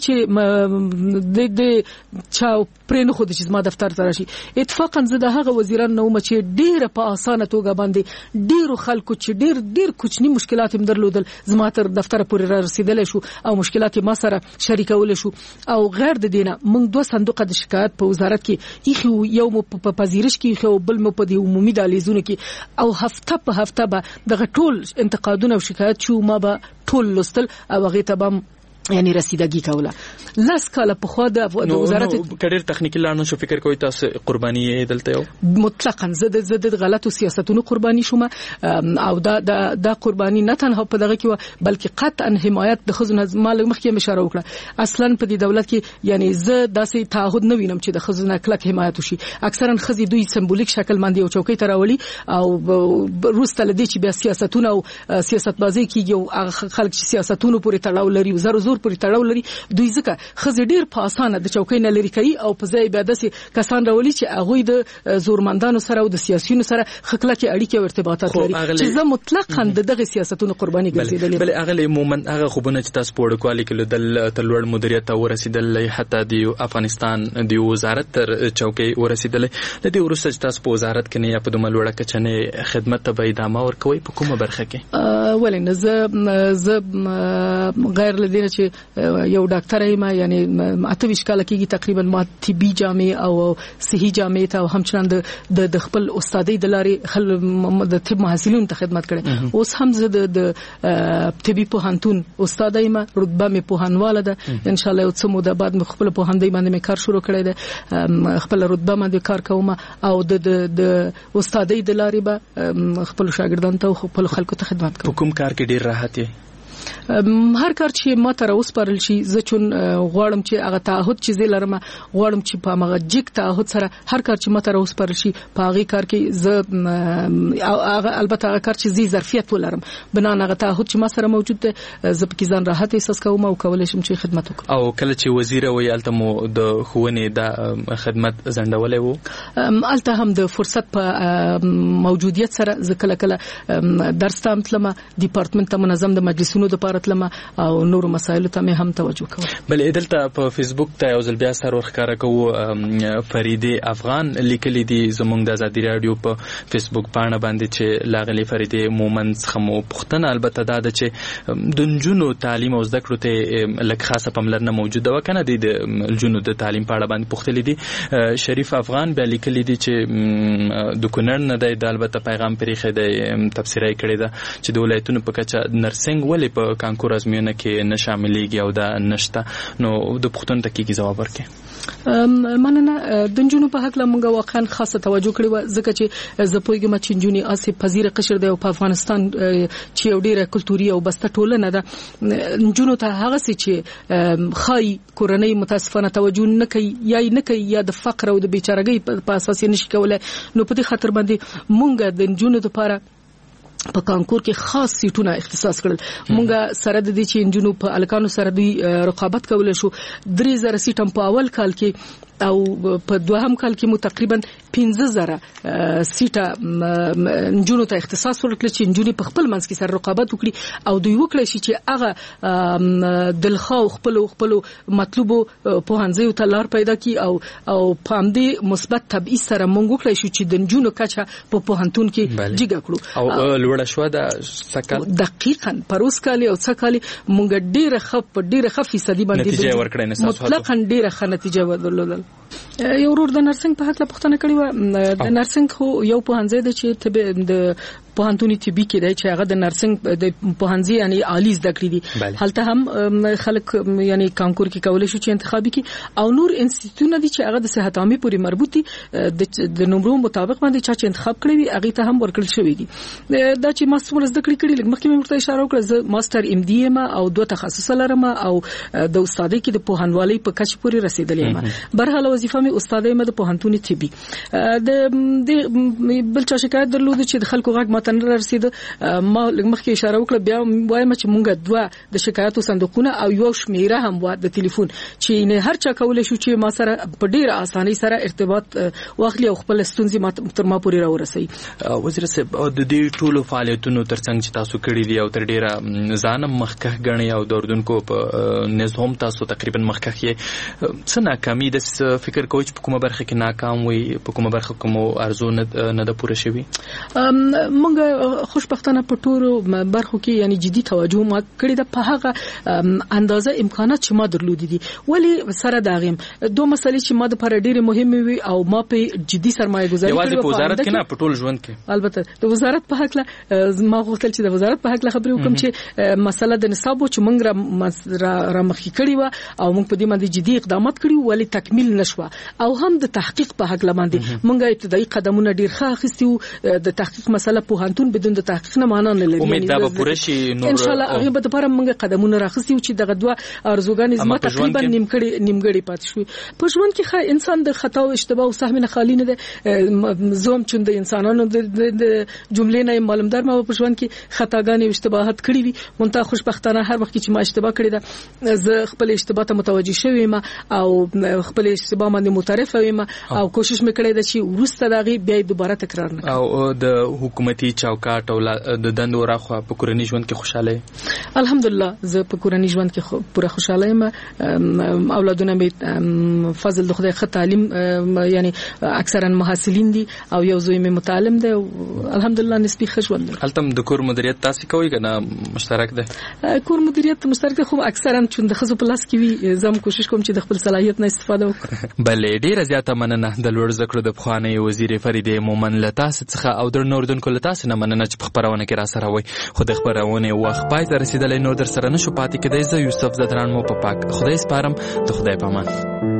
چې د چا پرې نه خو د چې ما دفتر ته راشي اتفاقا زه د هغه وزیران نو چې ډیره په اسانه توګه باندې ډیرو خلکو چې ډیر کوچنی مشکلات هم درلودل زما تر دفتر پورې رسیدل شو او مشکلات ما سره شریکول شو او غیر د دینه موږ 2 صندوق د شکایت په وزارت کې یو په پذیرش کې خو بل مو په د عمومي دالیزونه کې او هفته په هفته به دغه ټول انتقادونه او شکایت شو ما به ټول لستل او هغه ته به یعنی رسیدګي کوله لاس کاله په خو د وزارت کډیر تخنیکی لارنو شو فکر کوي تاسو قرباني دلته یو مطلقاً زد غلطو سیاستونو قرباني شوم او دا قرباني نه تنها په دغه کې بلکې قطعا حمایت د خزونه مال مخکې اشاره وکړه اصلا په دې دولت کې یعنی زه داسې تعهد نه وینم چې د خزونه کلک حمایت وشي اکثرا خزي دوی سمبولیک شکل باندې او چوکۍ تراولي او روسته لدی چې بیا سیاستونه او سیاستبازي کیږي او خلک سیاستونو پورې تړاو لري زور پورې تړاو لري دوی ځکه خزي ډیر په اسانه د چوکۍ نه لري کوي او په ځای بیا داسې کسان راولي چې هغه د زورمندانو سره او د سیاسيونو سره خکلکه اړیکې او ارتباطات لري چې زه مطلقاً دغه سیاستونو قرباني ګرځیدل بل هغه مومنت هغه خوبونه چې تاسو په وړاندې کې د تلوړ مدیریت او رسیدل حتی د افغانستان د وزارت تر چوکۍ ورسیدل د دې ورسته چې تاسو په وزارت کې نه یا په دومره لوړه کچنه خدمت ته به ادامه ورکوي په کومه برخه کې ولې نه زه غیر لدینه چې یو ډاکټر یم یعنی 28 کال کېږي تقریبا ما طبي جامع او صحي جامع ته همچنان د خپل استادۍ د لارې د طب محصلینو ته خدمت کړې. اوس هم زه د طبي پوهنتون استاد یم، رتبه مې پوهنواله ده. ان شاء الله یو څه موده بعد مې خپل پوهندۍ باندې مې کار شروع کړی دی، خپل رتبه باندې کار کوم او د استادۍ د لارې به خپل شاګردانو ته او خپل خلکو ته خدمت کوم. کوم کار کې ډیر راحت یې؟ هر کار چې ما ته راوسپارل شي زه چون غواړم چې هغه تعهد چې زه لرم، غواړم چې په هغه جګ تعهد سره هر کار چې ما ته راوسپارل شي په هغه کار کې زه البته هغه کار چې زی ظرفیت ولرم بنا هغه تعهد چې ما سره موجود دی زه په کې ځان راحت احساس کوم او کولای شم چې خدمت وکړم. او کله چې وزیر وي الته مو د ښوونې د خدمت ځنډولې وو؟ الته هم د فرصت په موجودیت سره زه کله درس ته تلم، ډپارټمنټ ته منظم د مجلسونو د لپاره تلم او نور مسایلو ته هم توجه کوم. بل دلته په فیسبوک ته یو ځل بیا سره ورخاره کوو فریده افغان لیکلي دي زموږ د آزادي رادیو په فیسبوک پاڼه باندې چې لاغلي فریده مومن خمو پښتنه البته دا د چې د نجونو تعلیم او زده کړو ته لکه خاصه پملرنه موجوده وکنه د نجونو د تعلیم په اړه باندې پوښتلې دي. شریف افغان بیا لیکلي دي چې د کونړ نه د البته پیغام پرېخې د تفسیرای کړی دا چې د ولایتونو په کچه نرسنګ ولې په کانکور ازموینه کې نه شاملېږي او دا نشته، نو د پښتون ته کېږي جواب ورکړي. مننه. د نجونو په حق لا موږ واقعا خاصه توجه کړې و ځکه چې زه پوهیږم چې نجونې اسې پذیره قشر دی او په افغانستان چې یو ډیره کلتوري او بسته ټولنه ده، نجونو ته هغه څه چې خای کورنۍ متاسفانه توجه نه کوي یا د فقر او د بیچارهګۍ په اساس نشي کولای، نو په دې خاطر باندې موږ د نجونو لپاره په کانکور کې خاص سیټونه اختصاص کړل. مونږه سره د دې چې انجنونو په الکانو سره دوی رقابت کولای شو 3000 سیټ هم په اول کال کې او په دوهم کال کې مو تقریبا 15000 سیټه انجنونو ته اختصاص ورکړل چې انجنونو په خپل منځ کې سره رقابت وکړي او دوی وکړي چې هغه دلخوا خپل مطلوبو په هنځي ته لار پیدا کی او په دې مثبت تبعیض سره مونږ وکړي چې د انجنونو کچه په پوهنتون کې جګه کړو او لوړه شو د سکل دقیقاً پروس کالي او څکالي مونږ ډیره خف فیصدي باندې نتیجه ورکړې نه مطلقاً ډیره ښه نتیجه ورلودل. یو ورور د نرسنګ په حق لا پښتنه کړی و. د نرسنګ خو یو پوهنځی دی چې د پوهنتوني طبي کې دی چې هغه د نرسنګ د پوهنځي یعنی عالی زده کړې دي. هلته هم خلک یعنی کانکور کې کولای شو چې انتخابي کې او نور انسټیټیوټونه دي چې هغه د صحت عامه پورې مربوط دي د نمبرو مطابق باندې چې انتخاب کړی وي هغه ته هم ورکړل شوی دي. دا چې ماستر زده کړې لکه مخکې مې ورته اشاره وکړه زه ماستر ام ډي ام او 2 تخصص لرم او د استادۍ کې د پوهنوالۍ په کچ پورې رسیدلې یم. برحال وظیفه مې استادۍ مې د پوهنتون طبي د بل چا شکایت درلود چې د خلکو غږ متن رسید. ما مخکې اشاره وکړه بیا وایم چې مونږ دوه د شکایتو صندوقونه او یو شمیره هم و د ټلیفون چې نه هر چا کولای شو چې ما سره په ډیره اسانۍ سره ارتباط واخلي او خپل ستونزې تر ما پورې راورسي. وزیر صاحب د دې ټولو فعالیتونو ترڅنګ چې تاسو کړی دي او تر ډیره ځان مخکښ غنی او دردونکو په نظام تاسو تقریبا مخکښ یې څه ناکامي د فکر کوچ په کومه برخه کې ناکام وي په کومه برخه کوم ارزو نه د پوره شوی؟ مونږ خوشبختانه په ټولو برخو کې یعنی جدي توجه ما کړی د په هغه اندازه امکانات چې ما درلودي دي. ولی سره داغم دوه مسلې چې ما د پر ډیره مهمه وي او ما په جدي سرمایه گذاري کړې په وزارت کې نه په ټول ژوند کې. البته د وزارت په حق ما غوښتل چې د وزارت په حق خبرې وکم چې مسله د نصاب چې مونږ را مخکې کړی و او مونږ په دې باندې جدي اقدامات کړی ولی تکمیل نشوه او هم د تحقیق په حق باندې مونږه ابتدایي قدمونه ډیر ښه اخیستو. د تحقیق مسله په هانتون بدون د تحقیق نه معنا نه لري. امید دا به پوره شي. ان شاء الله هغه به لپاره مونږ قدمونه راخستو چې دغه دوه ارزوګان زما تقریبا نیمګړی پات شوی. په ژوند کې انسان د خطا او اشتباه او سهم نه خالی نه ده. زوم چې د انسانانو د جملې نه معلومدار ما په ژوند کې خطاګانې او اشتباهات کړې دي. مونږ خوشبختانه هر وخت چې ما اشتباه کړې ده زه خپل اشتباه ته متوجي شوم او خپل اشتباه باندې معترف وم او کوشش مې کړې ده چې ورسته دغه بیا دوباره تکرار نه او د حکومتي مادي چوکاټ او د دندو راخوا په کورنی ژوند کې خوشاله؟ الحمدلله زه په کورنی ژوند کې پوره خوشاله یم. اولادونه مې فضل د خدای ښه تعلیم یعنی اکثرا محصلین دي او یو زوی مې متعلم دی. الحمدلله نسبی ښه ژوند. البته د کور مدیریت تاسو کوئ کنه مشترک ده؟ کور مدیریت مشترک ده، خو اکثرا چې د خزو په لاس کې وي زم کوشش کوم چې د خپل صلاحیت نه استفاده وکړم. بلې ډیره زیاته مننه د لوړ زکړو د بخوانی وزیر فریدې مومن لتاس څخه او د نوردونکو لتاس نه مننه چې په خبرونه کې را سره وي. خو د خبرونه وخت پای ته رسیدلې نو در سره نشو پاتې کېدای. زه یوسف زدران مو په پاک خدای سپارم. ته خدای پامان.